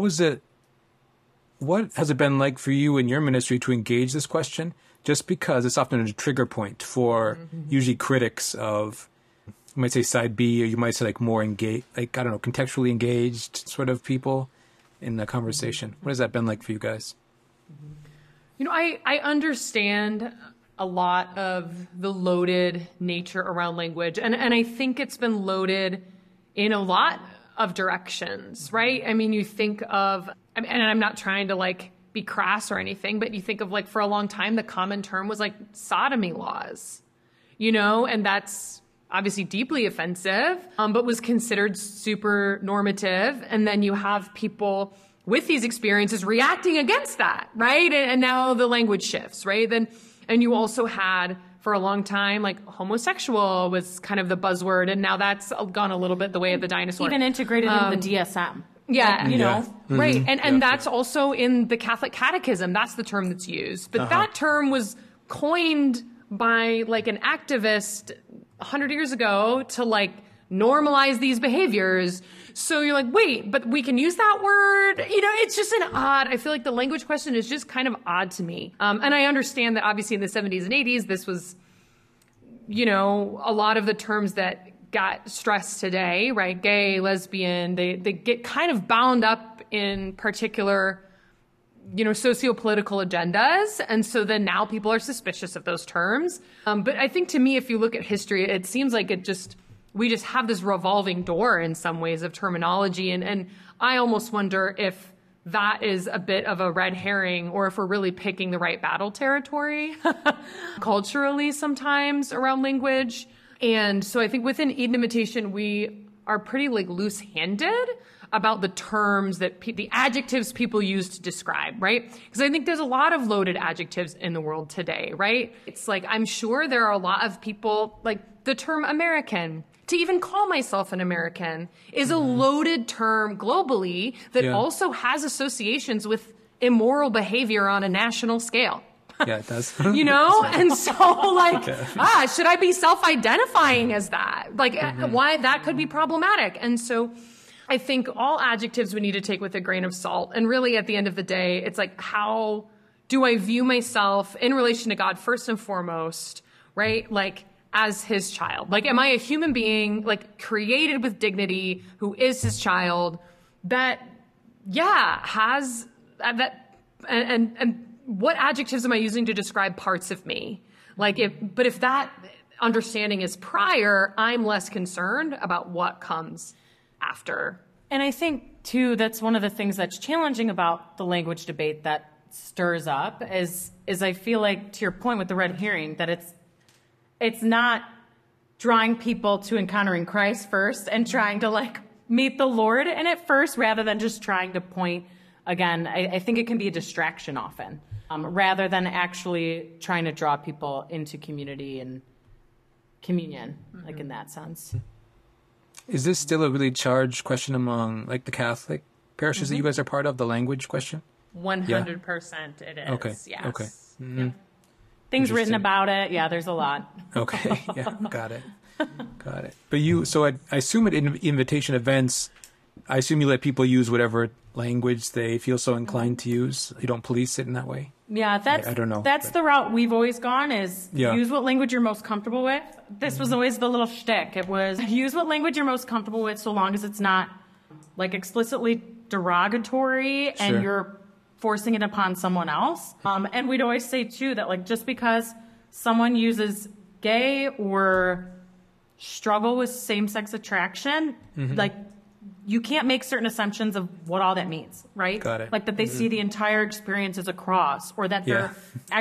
has it been like for you in your ministry to engage this question? Just because it's often a trigger point for usually critics of, you might say side B, or you might say like more engaged, like, I don't know, contextually engaged sort of people in the conversation. What has that been like for you guys? I understand a lot of the loaded nature around language. And I think it's been loaded in a lot of directions, right? I mean, you think of, and I'm not trying to like be crass or anything, but you think of like for a long time, the common term was like sodomy laws, you know, and that's obviously deeply offensive, but was considered super normative. And then you have people with these experiences reacting against that, right? And now the language shifts, right? And you also had, for a long time, like homosexual was kind of the buzzword, and now that's gone a little bit the way of the dinosaur. Even integrated in the DSM. Yeah. Like, you know. Mm-hmm. Right. And that's also in the Catholic Catechism. That's the term that's used. But that term was coined by like an activist 100 years ago to like normalize these behaviors. So you're like, wait, but we can use that word? You know, it's just I feel like the language question is just kind of odd to me. And I understand that obviously in the 70s and 80s, this was, you know, a lot of the terms that got stressed today, right? Gay, lesbian, they get kind of bound up in particular, you know, socio-political agendas. And so then now people are suspicious of those terms. But I think to me, if you look at history, it seems like we just have this revolving door in some ways of terminology. And I almost wonder if that is a bit of a red herring, or if we're really picking the right battle territory culturally sometimes around language. And so I think within Eden Invitation, we are pretty like loose-handed about the terms that the adjectives people use to describe, right? Because I think there's a lot of loaded adjectives in the world today, right? It's like, I'm sure there are a lot of people, like the term American, to even call myself an American is a loaded term globally that also has associations with immoral behavior on a national scale. Yeah, it does. You know? And so like, should I be self-identifying as that? Like why that could be problematic. And so I think all adjectives we need to take with a grain of salt. And really at the end of the day, it's like, how do I view myself in relation to God first and foremost, right? Like as his child. Like, am I a human being, like created with dignity, who is his child that, has that, and what adjectives am I using to describe parts of me? Like if that understanding is prior, I'm less concerned about what comes after. And I think too, that's one of the things that's challenging about the language debate that stirs up is I feel like, to your point with the red herring, that it's not drawing people to encountering Christ first and trying to like meet the Lord in it first, rather than just trying to point. Again, I think it can be a distraction often, rather than actually trying to draw people into community and communion, like in that sense. Is this still a really charged question among like the Catholic parishes that you guys are part of, the language question? 100% it is. Okay. Yes. Okay. Mm-hmm. Yeah. Things written about it. Yeah, there's a lot. Okay. Yeah. Got it. But I assume at invitation events, I assume you let people use whatever language they feel so inclined to use. You don't police it in that way. Yeah, I don't know. That's the route we've always gone, is use what language you're most comfortable with. This was always the little shtick. It was use what language you're most comfortable with, so long as it's not like explicitly derogatory and you're forcing it upon someone else. And we'd always say too that like just because someone uses gay or struggle with same-sex attraction, like you can't make certain assumptions of what all that means, right? Got it. Like that they see the entire experience as a cross, or that they're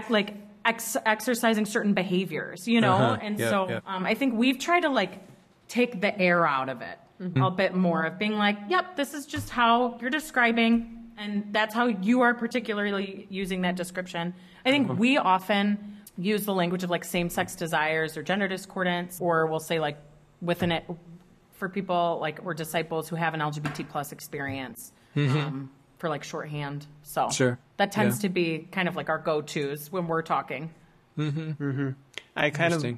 exercising certain behaviors, you know? And I think we've tried to like take the air out of it a bit more, of being like, yep, this is just how you're describing, and that's how you are particularly using that description. I think we often use the language of like same-sex desires or gender discordance, or we'll say like within it, for people like or disciples who have an LGBT plus experience, for like shorthand. So that tends to be kind of like our go-tos when we're talking. I kind of,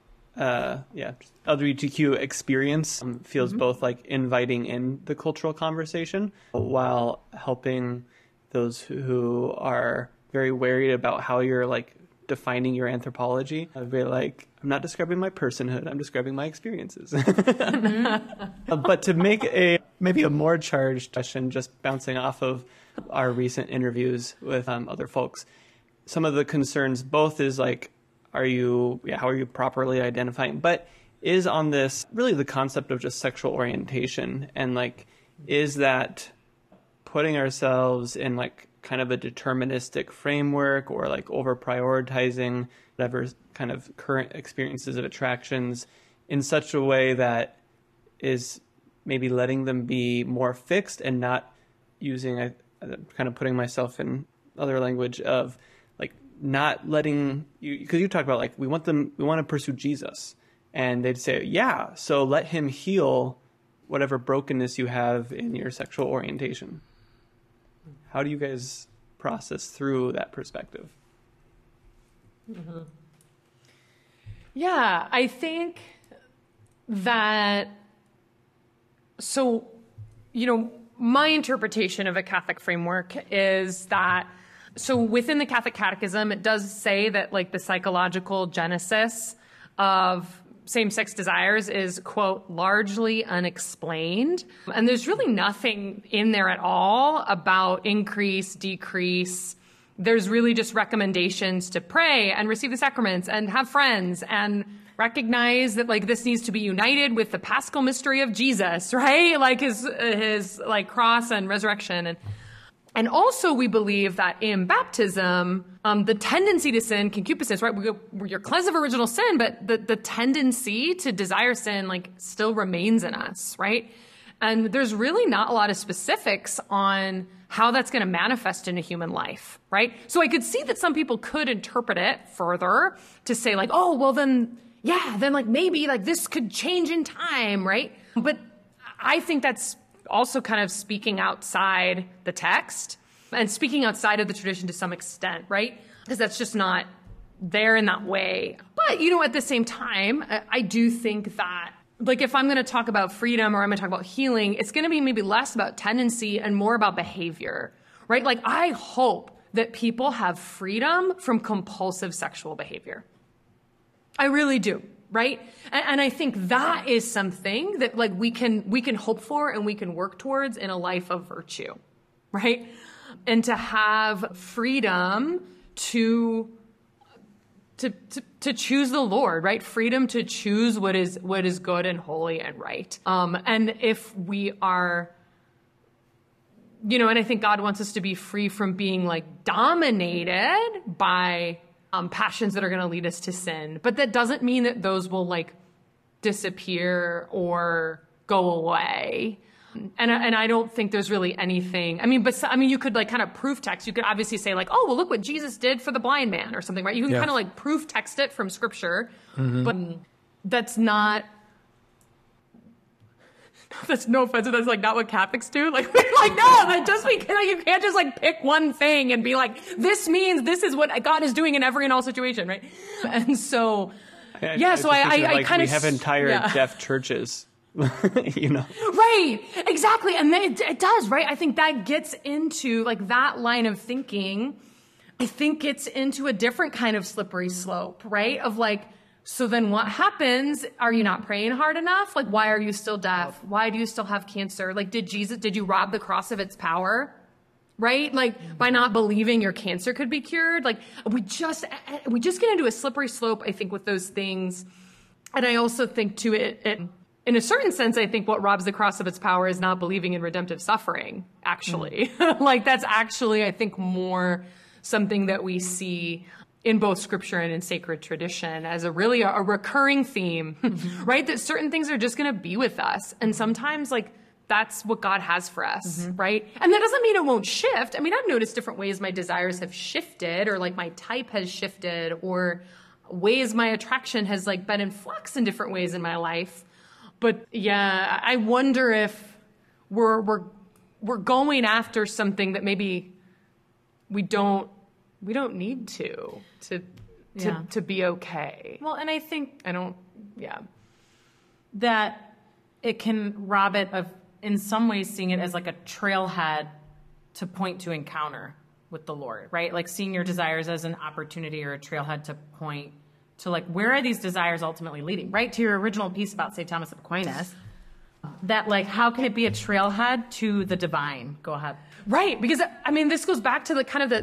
LGBTQ experience feels both like inviting in the cultural conversation while helping those who are very worried about how you're like defining your anthropology. I'd be like, I'm not describing my personhood, I'm describing my experiences. But to make maybe a more charged question, just bouncing off of our recent interviews with other folks, some of the concerns both is like, how are you properly identifying? But is on this really the concept of just sexual orientation, and like, is that putting ourselves in like kind of a deterministic framework, or like over prioritizing whatever kind of current experiences of attractions in such a way that is maybe letting them be more fixed and not using, kind of putting myself in other language of like not letting you, because you talk about like, we want to pursue Jesus, and they'd say, yeah, so let him heal whatever brokenness you have in your sexual orientation. How do you guys process through that perspective? Mm-hmm. Yeah, I think that, so, my interpretation of a Catholic framework is that, so within the Catholic Catechism, it does say that like the psychological genesis of same-sex desires is, quote, largely unexplained. And there's really nothing in there at all about increase, decrease. There's really just recommendations to pray and receive the sacraments and have friends and recognize that like this needs to be united with the Paschal mystery of Jesus, right? Like his like cross and resurrection. And also we believe that in baptism, the tendency to sin, concupiscence, right? You're cleansed of original sin, but the tendency to desire sin like still remains in us, right? And there's really not a lot of specifics on how that's going to manifest in a human life, right? So I could see that some people could interpret it further to say like, oh, well then, yeah, then like maybe like this could change in time, right? But I think that's also kind of speaking outside the text and speaking outside of the tradition to some extent, right? Because that's just not there in that way. But, at the same time, I do think that, like, if I'm going to talk about freedom or I'm going to talk about healing, it's going to be maybe less about tendency and more about behavior, right? Like, I hope that people have freedom from compulsive sexual behavior. I really do. Right? And I think that is something that like we can hope for and we can work towards in a life of virtue, right? And to have freedom to choose the Lord, right? Freedom to choose what is good and holy and right. And if we are, and I think God wants us to be free from being like dominated by passions that are going to lead us to sin. But that doesn't mean that those will like disappear or go away. And I don't think there's really anything. You could like kind of proof text. You could obviously say like, oh, well, look what Jesus did for the blind man or something, right? You can kind of like proof text it from scripture, but that's not. That's no offense. That's like not what Catholics do. Like no, that just because like, you can't just like pick one thing and be like, this means this is what God is doing in every and all situation, right? And so, so I kind of we have entire deaf churches, Right, exactly, and then it does, right? I think that gets into like that line of thinking. I think gets into a different kind of slippery slope, right? Of like. So then what happens? Are you not praying hard enough? Like, why are you still deaf? Why do you still have cancer? Like, did you rob the cross of its power? Right? Like, by not believing your cancer could be cured? Like, we just get into a slippery slope, I think, with those things. And I also think to it in a certain sense, I think what robs the cross of its power is not believing in redemptive suffering, actually. Like, that's actually, I think, more something that we see in both scripture and in sacred tradition as a recurring theme, right? That certain things are just going to be with us. And sometimes like that's what God has for us, right? And that doesn't mean it won't shift. I've noticed different ways my desires have shifted or like my type has shifted or ways my attraction has like been in flux in different ways in my life. But yeah, I wonder if we're going after something that maybe we don't need to be okay. Well, and I think that it can rob it of, in some ways, seeing it as like a trailhead to point to encounter with the Lord, right? Like seeing your desires as an opportunity or a trailhead to point to like, where are these desires ultimately leading, right? To your original piece about St. Thomas of Aquinas, that like, how can it be a trailhead to the divine? Go ahead. Right. Because this goes back to the kind of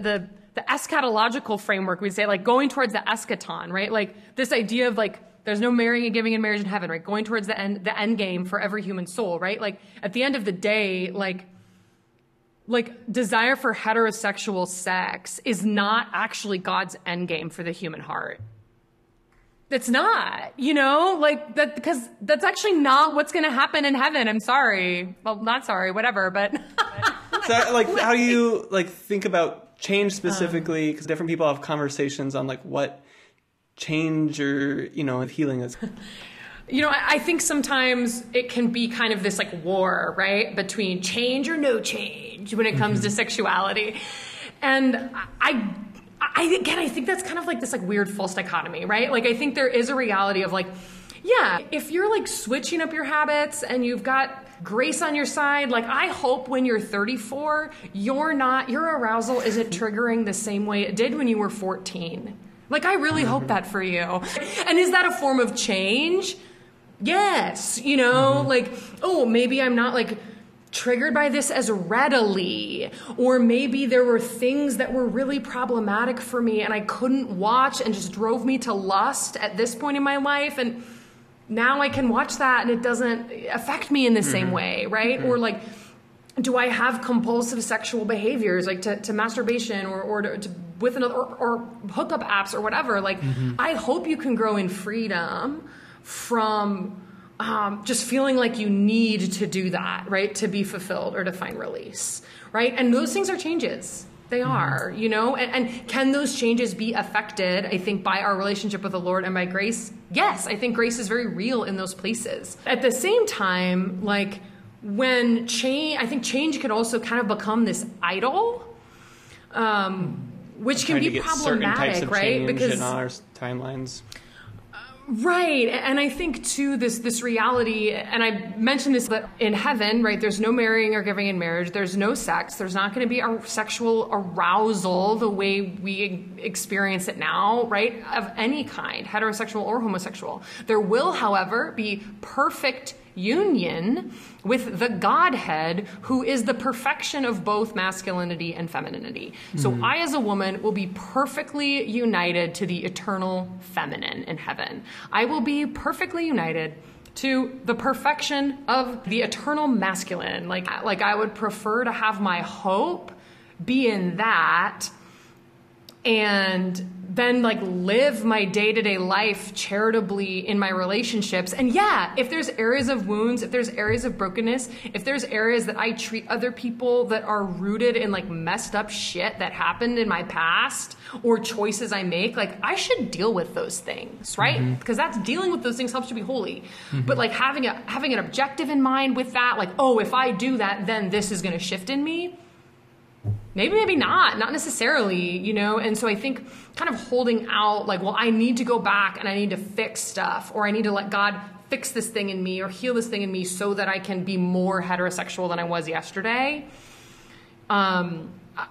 the eschatological framework, we'd say like going towards the eschaton, right? Like this idea of like, there's no marrying and giving in marriage in heaven, right? Going towards the end game for every human soul, right? Like at the end of the day, like desire for heterosexual sex is not actually God's end game for the human heart. It's not, like that, because that's actually not what's going to happen in heaven. I'm sorry. Well, not sorry, whatever, but. So, like, how do you, like, think about change specifically? Because different people have conversations on, like, what change or, healing is. I think sometimes it can be kind of this, like, war, right? Between change or no change when it comes to sexuality. And I think that's kind of like this like weird false dichotomy, right? Like I think there is a reality of like, yeah, if you're like switching up your habits and you've got grace on your side, like I hope when you're 34, your arousal isn't triggering the same way it did when you were 14. Like I really hope that for you. And is that a form of change? Yes, like, oh, maybe I'm not like triggered by this as readily, or maybe there were things that were really problematic for me and I couldn't watch and just drove me to lust at this point in my life, and now I can watch that and it doesn't affect me in the same way, right? Or like, do I have compulsive sexual behaviors like to masturbation or to with another or hookup apps or whatever? Like I hope you can grow in freedom from just feeling like you need to do that, right? To be fulfilled or to find release, right? And those things are changes. They are, and can those changes be affected, I think, by our relationship with the Lord and by grace? Yes, I think grace is very real in those places. At the same time, like when I think change can also kind of become this idol, which can be problematic, right? Because in our timelines. Right. And I think, too, this reality, and I mentioned this, that in heaven, right, there's no marrying or giving in marriage. There's no sex. There's not going to be a sexual arousal the way we experience it now, right, of any kind, heterosexual or homosexual. There will, however, be perfect union with the Godhead, who is the perfection of both masculinity and femininity. So I, as a woman, will be perfectly united to the eternal feminine in heaven. I will be perfectly united to the perfection of the eternal masculine. Like I would prefer to have my hope be in that, and then like live my day-to-day life charitably in my relationships. And yeah, if there's areas of wounds, if there's areas of brokenness, if there's areas that I treat other people that are rooted in like messed up shit that happened in my past or choices I make, like I should deal with those things, right? Because that's dealing with those things helps you be holy. But like having an objective in mind with that, like, oh, if I do that, then this is going to shift in me. Maybe not necessarily, And so I think kind of holding out like, well, I need to go back and I need to fix stuff, or I need to let God fix this thing in me or heal this thing in me so that I can be more heterosexual than I was yesterday. I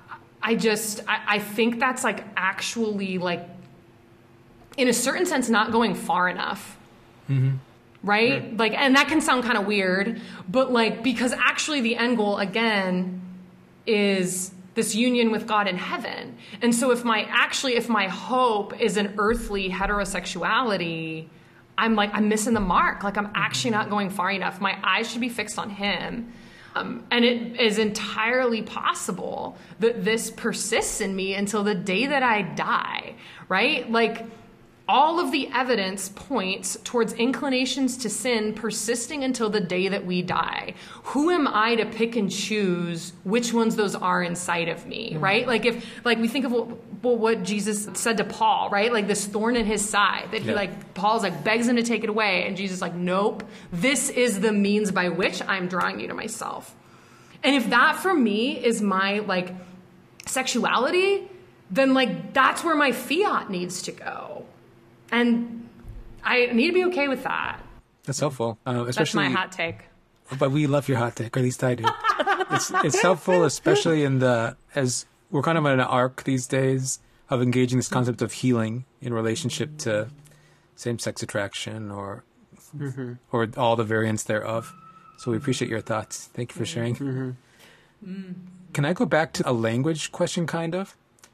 think that's like actually like, in a certain sense, not going far enough. Right? Yeah. Like, and that can sound kind of weird, but like, because actually the end goal again is this union with God in heaven. And so if my hope is an earthly heterosexuality, I'm missing the mark. Like I'm actually not going far enough. My eyes should be fixed on him. And it is entirely possible that this persists in me until the day that I die, right? Like all of the evidence points towards inclinations to sin persisting until the day that we die. Who am I to pick and choose which ones those are inside of me, right? Like if we think of what Jesus said to Paul, right? Like this thorn in his side that he Paul's like begs him to take it away. And Jesus like, nope, this is the means by which I'm drawing you to myself. And if that for me is my like sexuality, then like that's where my fiat needs to go. And I need to be okay with that. That's helpful. Especially, that's my hot take. But we love your hot take, or at least I do. It's helpful, especially as we're kind of in an arc these days of engaging this concept of healing in relationship to same-sex attraction or all the variants thereof. So we appreciate your thoughts. Thank you for sharing. Can I go back to a language question, kind of?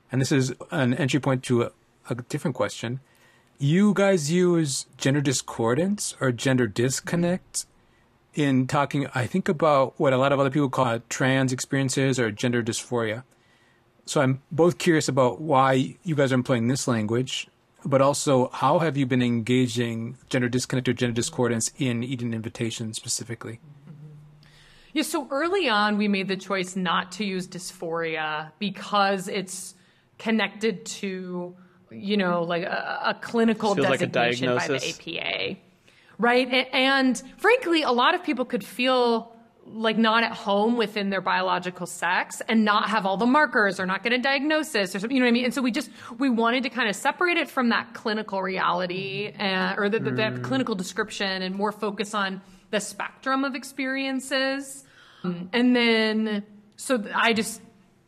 and this is an entry point to a different question. You guys use gender discordance or gender disconnect in talking, I think, about what a lot of other people call trans experiences or gender dysphoria. So I'm both curious about why you guys are employing this language, but also how have you been engaging gender disconnect or gender discordance in Eden Invitation specifically? Yeah, so early on, we made the choice not to use dysphoria because it's connected to, like a clinical Feels like a designation by the diagnosis. APA, right? And frankly, a lot of people could feel like not at home within their biological sex and not have all the markers or not get a diagnosis or something, you know what I mean? And so we wanted to kind of separate it from that clinical reality or that clinical description and more focus on the spectrum of experiences. And then, I just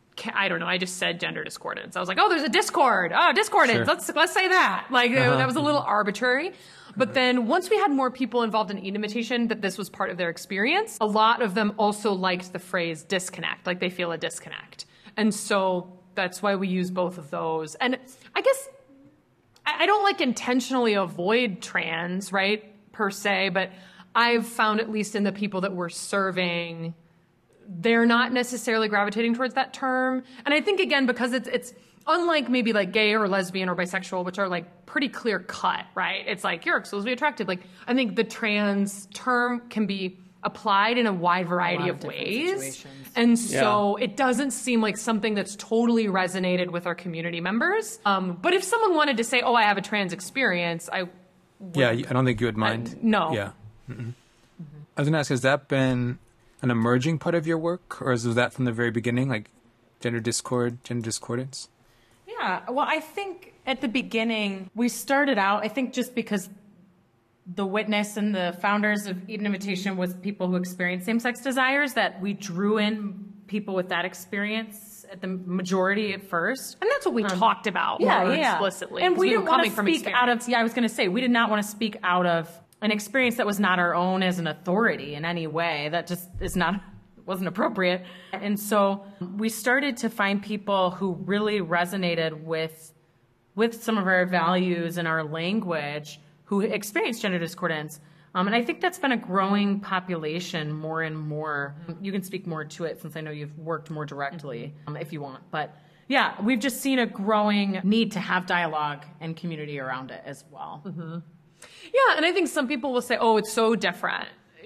said gender discordance. I was like, oh, there's a discord. Oh, discordance. Sure. Let's say that. Like, that was a little arbitrary. But then once we had more people involved in Eden Invitation, that this was part of their experience, a lot of them also liked the phrase disconnect, like they feel a disconnect. And so that's why we use both of those. And I guess I don't like intentionally avoid trans, right, per se, but I've found, at least in the people that we're serving, they're not necessarily gravitating towards that term. And I think, again, because it's unlike maybe like gay or lesbian or bisexual, which are like pretty clear cut, right? It's like, you're exclusively attracted. Like, I think the trans term can be applied in a wide variety of ways. Situations. And so it doesn't seem like something that's totally resonated with our community members. But if someone wanted to say, oh, I have a trans experience, I don't think you would mind. no. Yeah. Mm-hmm. I was going to ask, has that been an emerging part of your work, or was that from the very beginning, like gender discordance? Yeah, well, I think at the beginning, we started out, I think just because the witness and the founders of Eden Invitation was people who experienced same-sex desires, that we drew in people with that experience at the majority at first. And that's what we talked about more explicitly. And we were didn't want to coming from speak out experience. of, I was going to say, we did not want to speak out of an experience that was not our own as an authority in any way. That just wasn't appropriate. And so we started to find people who really resonated with some of our values and our language, who experienced gender discordance. And I think that's been a growing population more and more. You can speak more to it since I know you've worked more directly, if you want. But yeah, we've just seen a growing need to have dialogue and community around it as well. Mm-hmm. Yeah, and I think some people will say, oh, it's so different,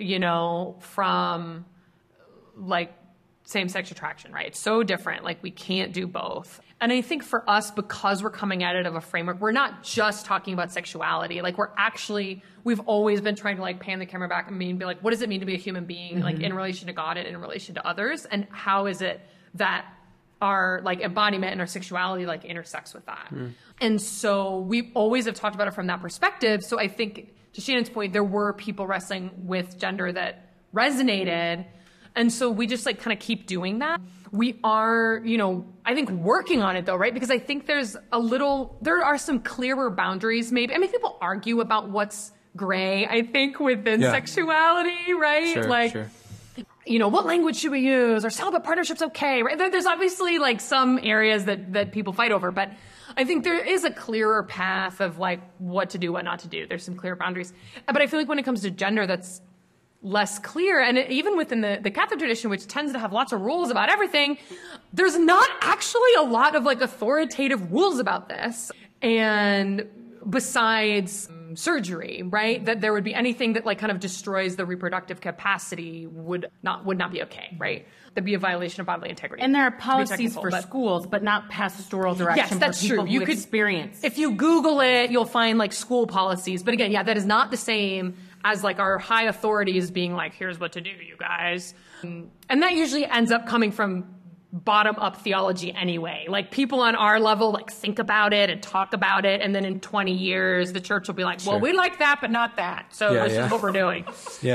from like same-sex attraction, right? It's so different. Like, we can't do both. And I think for us, because we're coming at it of a framework, we're not just talking about sexuality. Like, we've always been trying to like pan the camera back and be like, what does it mean to be a human being, like in relation to God and in relation to others? And how is it that our like embodiment and our sexuality like intersects with that? And so we always have talked about it from that perspective. So I think, to Shannon's point, there were people wrestling with gender that resonated. And so we just like kind of keep doing that. We are, I think working on it though, right? Because I think there are some clearer boundaries maybe. I mean, people argue about what's gray, I think, within sexuality, right? Sure. What language should we use? Are celibate partnerships okay? Right? There's obviously like some areas that people fight over, but I think there is a clearer path of like what to do, what not to do. There's some clear boundaries. But I feel like when it comes to gender, that's less clear. And even within the Catholic tradition, which tends to have lots of rules about everything, there's not actually a lot of like authoritative rules about this. And besides surgery, right? That there would be anything that like kind of destroys the reproductive capacity would not be okay, right? That'd be a violation of bodily integrity. And there are policies for schools, but not pastoral direction. Yes, that's for people true. You who could experience. If you Google it, you'll find like school policies. But again, that is not the same as like our high authorities being like, here's what to do, you guys. And that usually ends up coming from bottom-up theology anyway. Like, people on our level like think about it and talk about it, and then in 20 years the church will be like, well, we like that but not that, so this is what we're doing.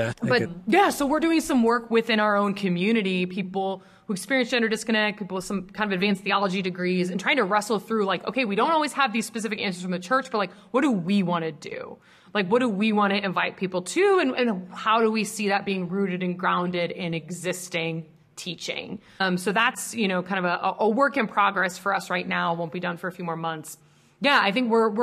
So we're doing some work within our own community, people who experience gender disconnect, people with some kind of advanced theology degrees, and trying to wrestle through like, okay, we don't always have these specific answers from the church, but like, what do we want to do? Like, what do we want to invite people to, and how do we see that being rooted and grounded in existing teaching. So that's, kind of a work in progress for us right now. Won't be done for a few more months. Yeah, I think we're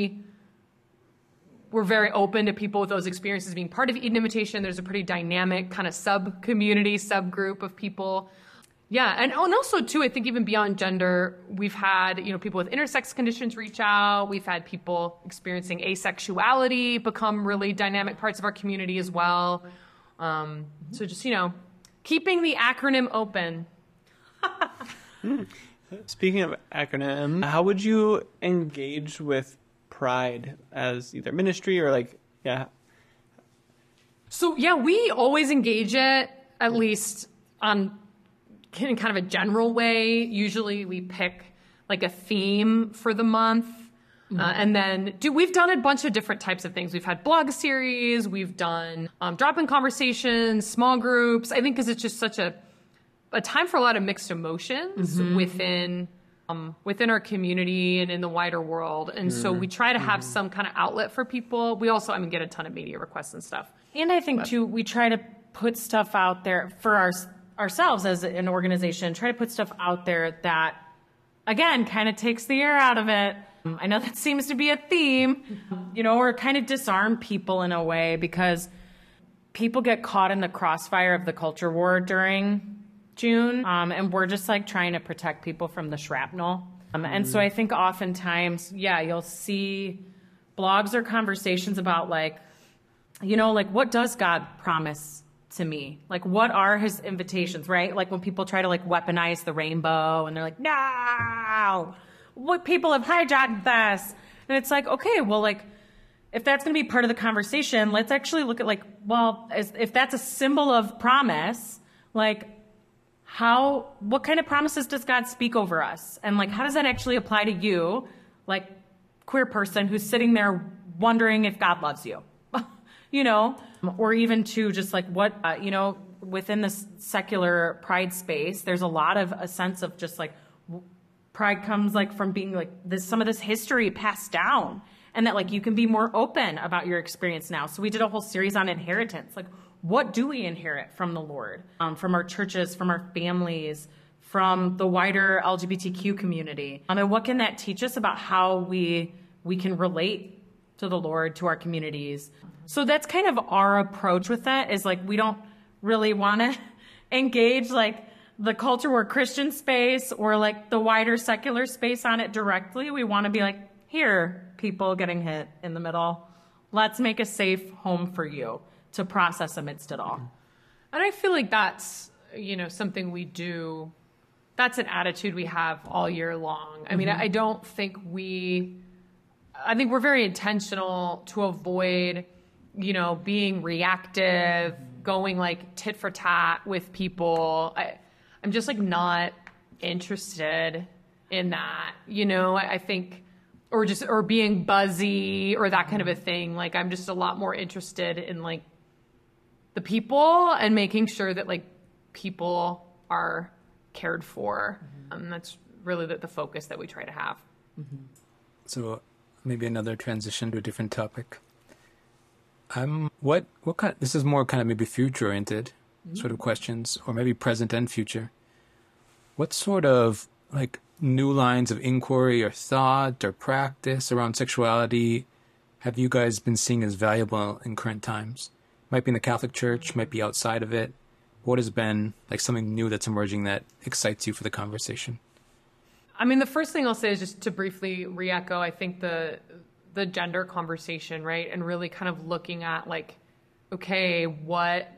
very open to people with those experiences being part of Eden Invitation. There's a pretty dynamic kind of subgroup of people. Yeah, and also too, I think even beyond gender, we've had, people with intersex conditions reach out. We've had people experiencing asexuality become really dynamic parts of our community as well. So just, keeping the acronym open. Speaking of acronym, how would you engage with Pride as either ministry or So yeah, we always engage it, at least in kind of a general way. Usually we pick like a theme for the month. And then we've done a bunch of different types of things. We've had blog series, we've done drop-in conversations, small groups. I think because it's just such a time for a lot of mixed emotions within our community and in the wider world. And so we try to have some kind of outlet for people. We also, get a ton of media requests and stuff. And I think, too, we try to put stuff out there for ourselves as an organization, try to put stuff out there that, again, kind of takes the air out of it. I know that seems to be a theme, or kind of disarm people in a way, because people get caught in the crossfire of the culture war during June, and we're just trying to protect people from the shrapnel. And so I think oftentimes, you'll see blogs or conversations about what does God promise to me? What are his invitations, right? When people try to weaponize the rainbow and they're like, no, what people have hijacked this. And it's okay, well, if that's going to be part of the conversation, let's actually look at if that's a symbol of promise, what kind of promises does God speak over us? And how does that actually apply to you, queer person who's sitting there wondering if God loves you, or even to just what, within this secular pride space, there's a lot of a sense of just pride comes from being some of this history passed down, and that you can be more open about your experience now. So we did a whole series on inheritance. What do we inherit from the Lord, from our churches, from our families, from the wider LGBTQ community? And what can that teach us about how we can relate to the Lord, to our communities? So that's kind of our approach with that, is we don't really want to engage the culture war Christian space or the wider secular space on it directly. We want to be here, people getting hit in the middle. Let's make a safe home for you to process amidst it all. And I feel that's, something we do. That's an attitude we have all year long. I mean, I don't think I think we're very intentional to avoid, being reactive, going tit for tat with people. I'm just not interested in that, I think, or being buzzy or that kind of a thing. I'm just a lot more interested in the people and making sure that people are cared for. That's really the focus that we try to have. So maybe another transition to a different topic. What kind? This is more kind of maybe future oriented sort of questions, or maybe present and future. What sort of new lines of inquiry or thought or practice around sexuality have you guys been seeing as valuable in current times? Might be in the Catholic Church, might be outside of it. What has been something new that's emerging that excites you for the conversation? The first thing I'll say is just to briefly re-echo, I think the gender conversation, right? And really kind of looking at okay, what,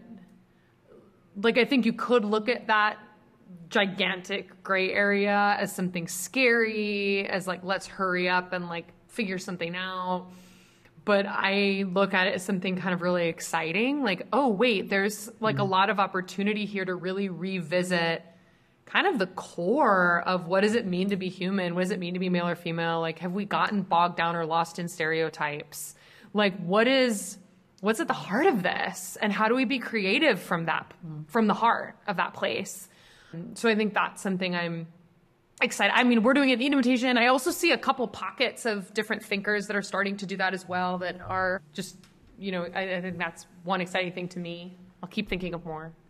I think you could look at that gigantic gray area as something scary, as let's hurry up and figure something out. But I look at it as something kind of really exciting. Oh, wait, there's a lot of opportunity here to really revisit kind of the core of what does it mean to be human? What does it mean to be male or female? Have we gotten bogged down or lost in stereotypes? What's at the heart of this? And how do we be creative from the heart of that place? So I think that's something I'm excited. We're doing it at Eden Invitation. I also see a couple pockets of different thinkers that are starting to do that as well, that are just, I think that's one exciting thing to me. I'll keep thinking of more.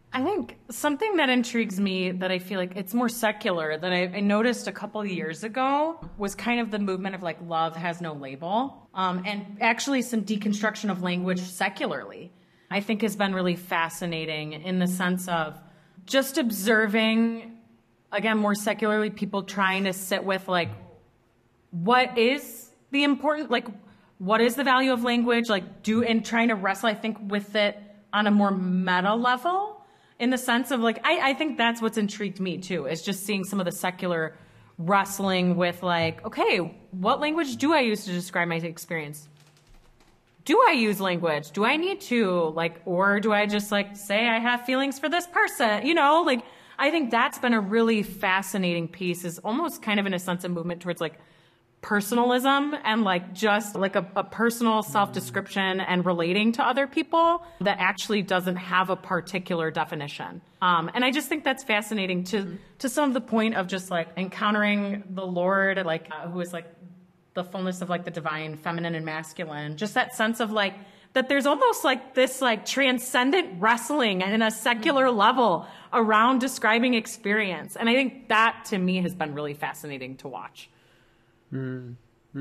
I think something that intrigues me that I feel like it's more secular that I noticed a couple of years ago was kind of the movement of like love has no label, and actually some deconstruction of language secularly. I think has been really fascinating in the sense of just observing, again, more secularly, people trying to sit with like, what is the important, like, what is the value of language? Like, and trying to wrestle, I think, with it on a more meta level. In the sense of like, I think that's what's intrigued me too, is just seeing some of the secular wrestling with like, okay, what language do I use to describe my experience? Do I use language? Do I need to like, or do I just like say I have feelings for this person? You know, like, I think that's been a really fascinating piece, is almost kind of in a sense of movement towards like personalism and like just like a personal self-description and relating to other people that actually doesn't have a particular definition. And I just think that's fascinating to some of the point of just like encountering the Lord, like who is like the fullness of like the divine, feminine and masculine, just that sense of like, that there's almost like this like transcendent wrestling and in a secular level around describing experience. And I think that to me has been really fascinating to watch. Kind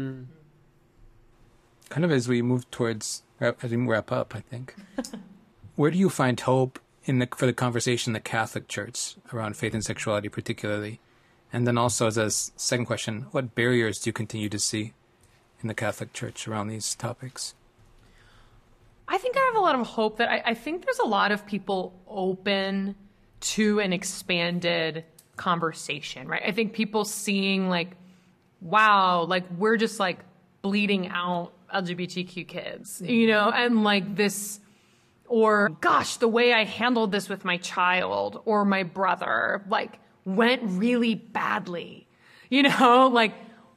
of as we move towards, as we wrap up, I think, where do you find hope for the conversation in the Catholic Church around faith and sexuality particularly? And then also as a second question, what barriers do you continue to see in the Catholic Church around these topics? I think I have a lot of hope that I think there's a lot of people open to an expanded conversation, right? I think people seeing like, wow, like we're just like bleeding out LGBTQ kids, you know, and like this, or gosh, the way I handled this with my child or my brother, like went really badly, you know, like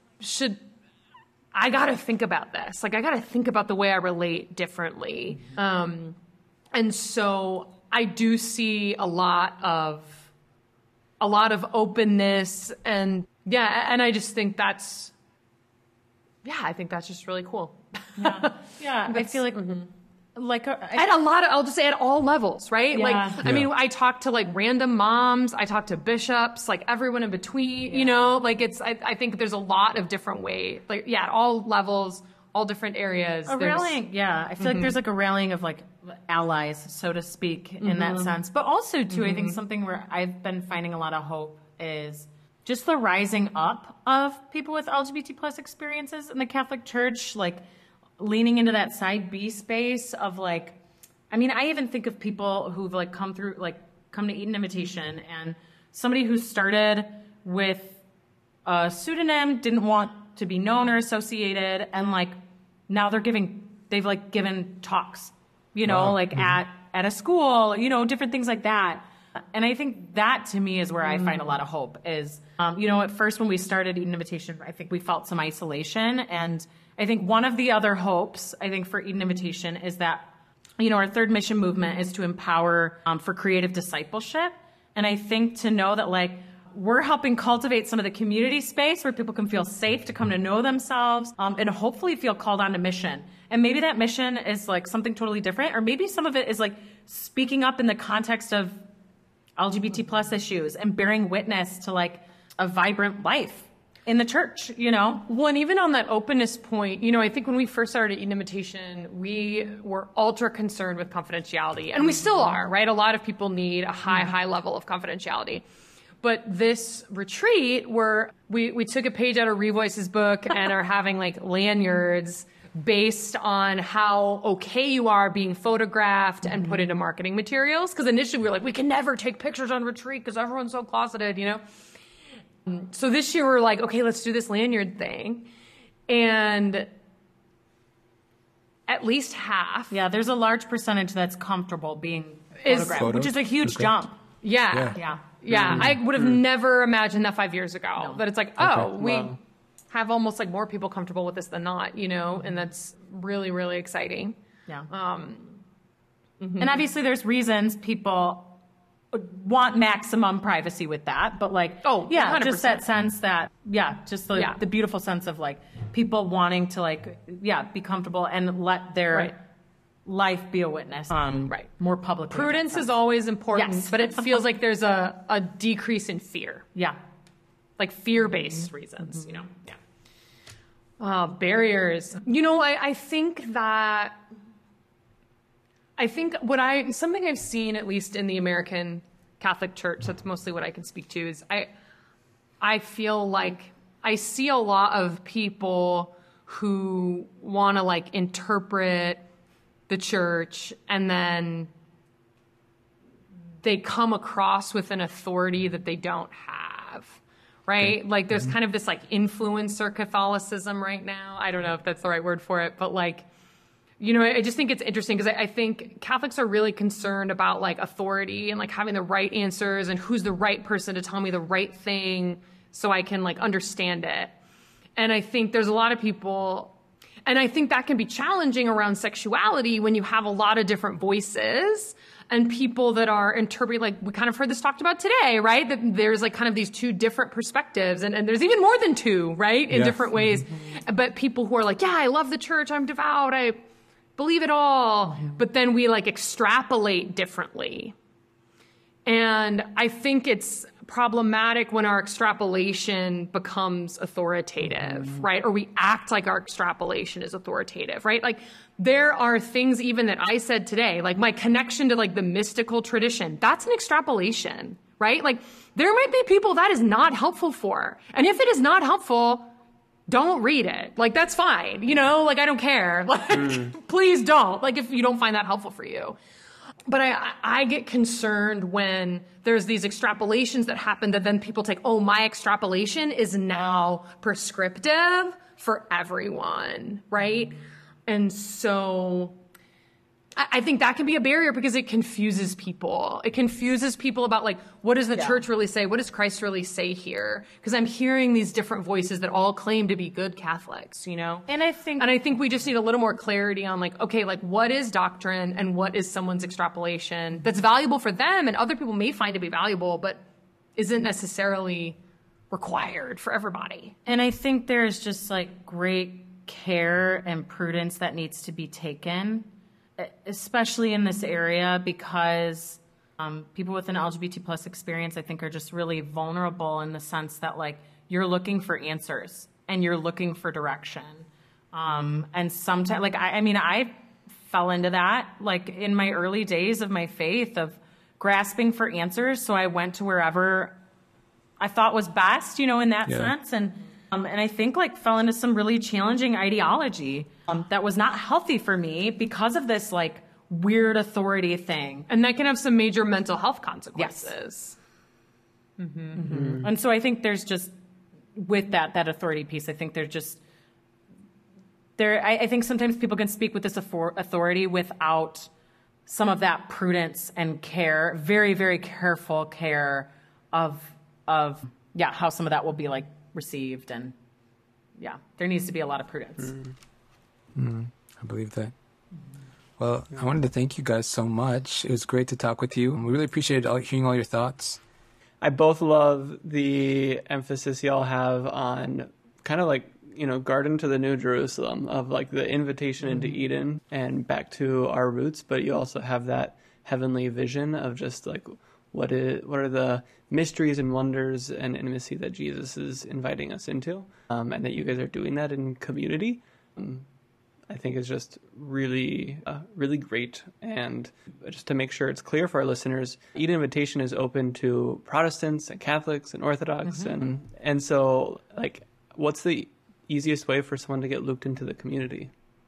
I got to think about this. Like I got to think about the way I relate differently. And so I do see a lot of openness and and I just think that's just really cool. Yeah, I feel like, I'll just say at all levels, right? Yeah. Like, I mean, I talk to like random moms, I talk to bishops, like everyone in between, you know, like I think there's a lot of different ways, like, at all levels, all different areas. Rallying, I feel like there's like a rallying of like allies, so to speak, in that sense. But also too, I think something where I've been finding a lot of hope is just the rising up of people with LGBT plus experiences in the Catholic Church, like leaning into that side B space of like, I mean, I even think of people who've like come to Eat an Invitation, and somebody who started with a pseudonym, didn't want to be known or associated, and like now they've like given talks, you know, like at a school, you know, different things like that. And I think that to me is where I find a lot of hope is, you know, at first when we started Eat an Invitation, I think we felt some isolation. And I think one of the other hopes, I think, for Eat an Invitation is that, you know, our third mission movement is to empower for creative discipleship. And I think to know that like we're helping cultivate some of the community space where people can feel safe to come to know themselves and hopefully feel called on to mission. And maybe that mission is like something totally different, or maybe some of it is like speaking up in the context of LGBT plus issues and bearing witness to like a vibrant life in the church, you know? Well, and even on that openness point, you know, I think when we first started Eat an Invitation, we were ultra concerned with confidentiality, and we still are, right? A lot of people need a high level of confidentiality. But this retreat where we took a page out of Revoice's book and are having like lanyards based on how okay you are being photographed and put into marketing materials. Because initially we were like, we can never take pictures on retreat because everyone's so closeted, you know? So this year we're like, okay, let's do this lanyard thing. And at least half. Yeah, there's a large percentage that's comfortable being photographed, which is a huge jump. Yeah. I would have never imagined that 5 years ago. No. But it's like, we have almost like more people comfortable with this than not, you know, and that's really, really exciting. Yeah. And obviously there's reasons people want maximum privacy with that, but like, 100%. Just that sense that, just the beautiful sense of like people wanting to like, be comfortable and let their life be a witness. Right. More publicly. Prudence is always important, Yes. but it feels like there's a decrease in fear, Yeah. like fear-based reasons, you know? Yeah. Barriers. You know, I think something I've seen, at least in the American Catholic Church, that's mostly what I can speak to, is I feel like I see a lot of people who want to like interpret the church, and then they come across with an authority that they don't have, right? Like there's kind of this like influencer Catholicism right now. I don't know if that's the right word for it, but like, you know, I just think it's interesting because I think Catholics are really concerned about like authority and like having the right answers and who's the right person to tell me the right thing so I can like understand it. And I think there's a lot of people, and I think that can be challenging around sexuality when you have a lot of different voices and people that are interpreting, like we kind of heard this talked about today, right? That there's like kind of these two different perspectives, and there's even more than two, right? In different ways. But people who are like, yeah, I love the church, I'm devout, I believe it all. But then we like extrapolate differently. And I think it's problematic when our extrapolation becomes authoritative, right? Or we act like our extrapolation is authoritative, right? Like there are things even that I said today, like my connection to like the mystical tradition, that's an extrapolation, right? Like there might be people that is not helpful for. And if it is not helpful, don't read it. Like that's fine, you know, like I don't care. Like please don't, like if you don't find that helpful for you. But I get concerned when there's these extrapolations that happen that then people take, oh, my extrapolation is now prescriptive for everyone, right? And so I think that can be a barrier because it confuses people. It confuses people about like, what does the church really say? What does Christ really say here? Because I'm hearing these different voices that all claim to be good Catholics, you know? And I think we just need a little more clarity on like, okay, like what is doctrine and what is someone's extrapolation that's valuable for them and other people may find to be valuable, but isn't necessarily required for everybody. And I think there's just like great care and prudence that needs to be taken, especially in this area, because people with an LGBT plus experience, I think, are just really vulnerable in the sense that like you're looking for answers and you're looking for direction. And sometimes, like, I fell into that, like in my early days of my faith, of grasping for answers. So I went to wherever I thought was best, you know, in that sense. And I think like fell into some really challenging ideology that was not healthy for me because of this like weird authority thing. And that can have some major mental health consequences. Yes. And so I think there's just, with that authority piece, I think I think sometimes people can speak with this authority without some of that prudence and care, very, very careful care of how some of that will be like received. And there needs to be a lot of prudence. I believe that. Well, I wanted to thank you guys so much. It was great to talk with you. We really appreciated hearing all your thoughts. I both love the emphasis y'all have on kind of like, you know, Garden to the New Jerusalem, of like the invitation into Eden and back to our roots. But you also have that heavenly vision of just like, what are the mysteries and wonders and intimacy that Jesus is inviting us into, and that you guys are doing that in community. I think is just really, really great. And just to make sure it's clear for our listeners, Eden Invitation is open to Protestants and Catholics and Orthodox. And so, like, what's the easiest way for someone to get looped into the community?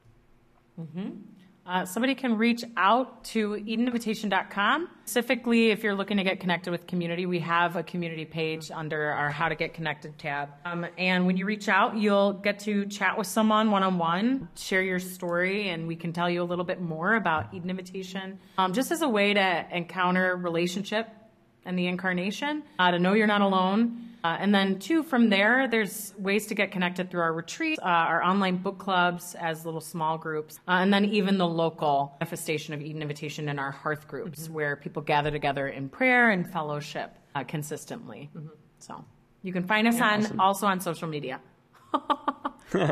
Somebody can reach out to edeninvitation.com. Specifically, if you're looking to get connected with community, we have a community page under our How to Get Connected tab. And when you reach out, you'll get to chat with someone one-on-one, share your story, and we can tell you a little bit more about Eden Invitation, just as a way to encounter relationship and the incarnation, to know you're not alone. And then, too, from there, there's ways to get connected through our retreats, our online book clubs as little small groups, and then even the local manifestation of Eden Invitation in our hearth groups, where people gather together in prayer and fellowship consistently. So you can find us also on social media.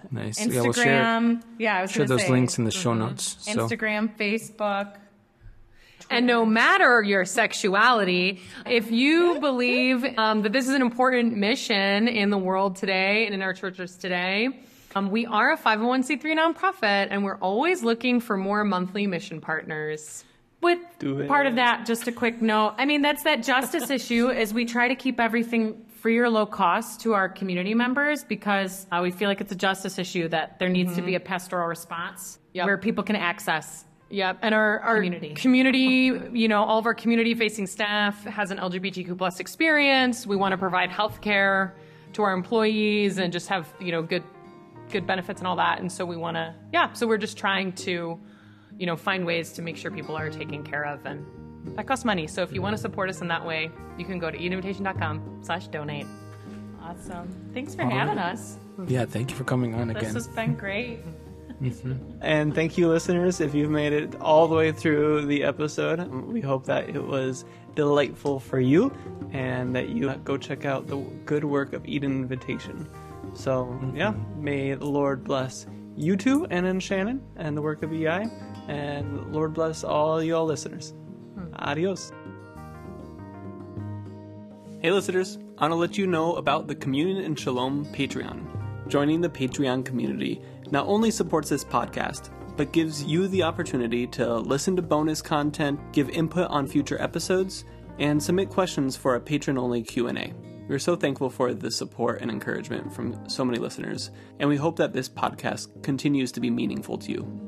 Nice. Instagram. Yeah, we'll I was share going to those say. links in the show notes. So. Instagram, Facebook. And no matter your sexuality, if you believe that this is an important mission in the world today and in our churches today, we are a 501c3 nonprofit, and we're always looking for more monthly mission partners. With Do it. part of that, just a quick note. I mean, that's that justice issue is we try to keep everything free or low cost to our community members because we feel like it's a justice issue that there needs to be a pastoral response where people can access. Yep, and our community, all of our community-facing staff has an LGBTQ plus experience. We want to provide health care to our employees and just have, good benefits and all that. And so we want to, so we're just trying to, find ways to make sure people are taken care of, and that costs money. So if you want to support us in that way, you can go to eatinvitation.com/donate. Awesome. Thanks for having us. Yeah, thank you for coming on This again. has been great. And thank you, listeners, if you've made it all the way through the episode. We hope that it was delightful for you and that you go check out the good work of Eden Invitation. So, may the Lord bless you two, Anna and Shannon, and the work of EI, and Lord bless all y'all listeners. Adios. Hey, listeners, I want to let you know about the Communion and Shalom Patreon. Joining the Patreon community not only supports this podcast, but gives you the opportunity to listen to bonus content, give input on future episodes, and submit questions for a patron-only Q&A. We're so thankful for the support and encouragement from so many listeners, and we hope that this podcast continues to be meaningful to you.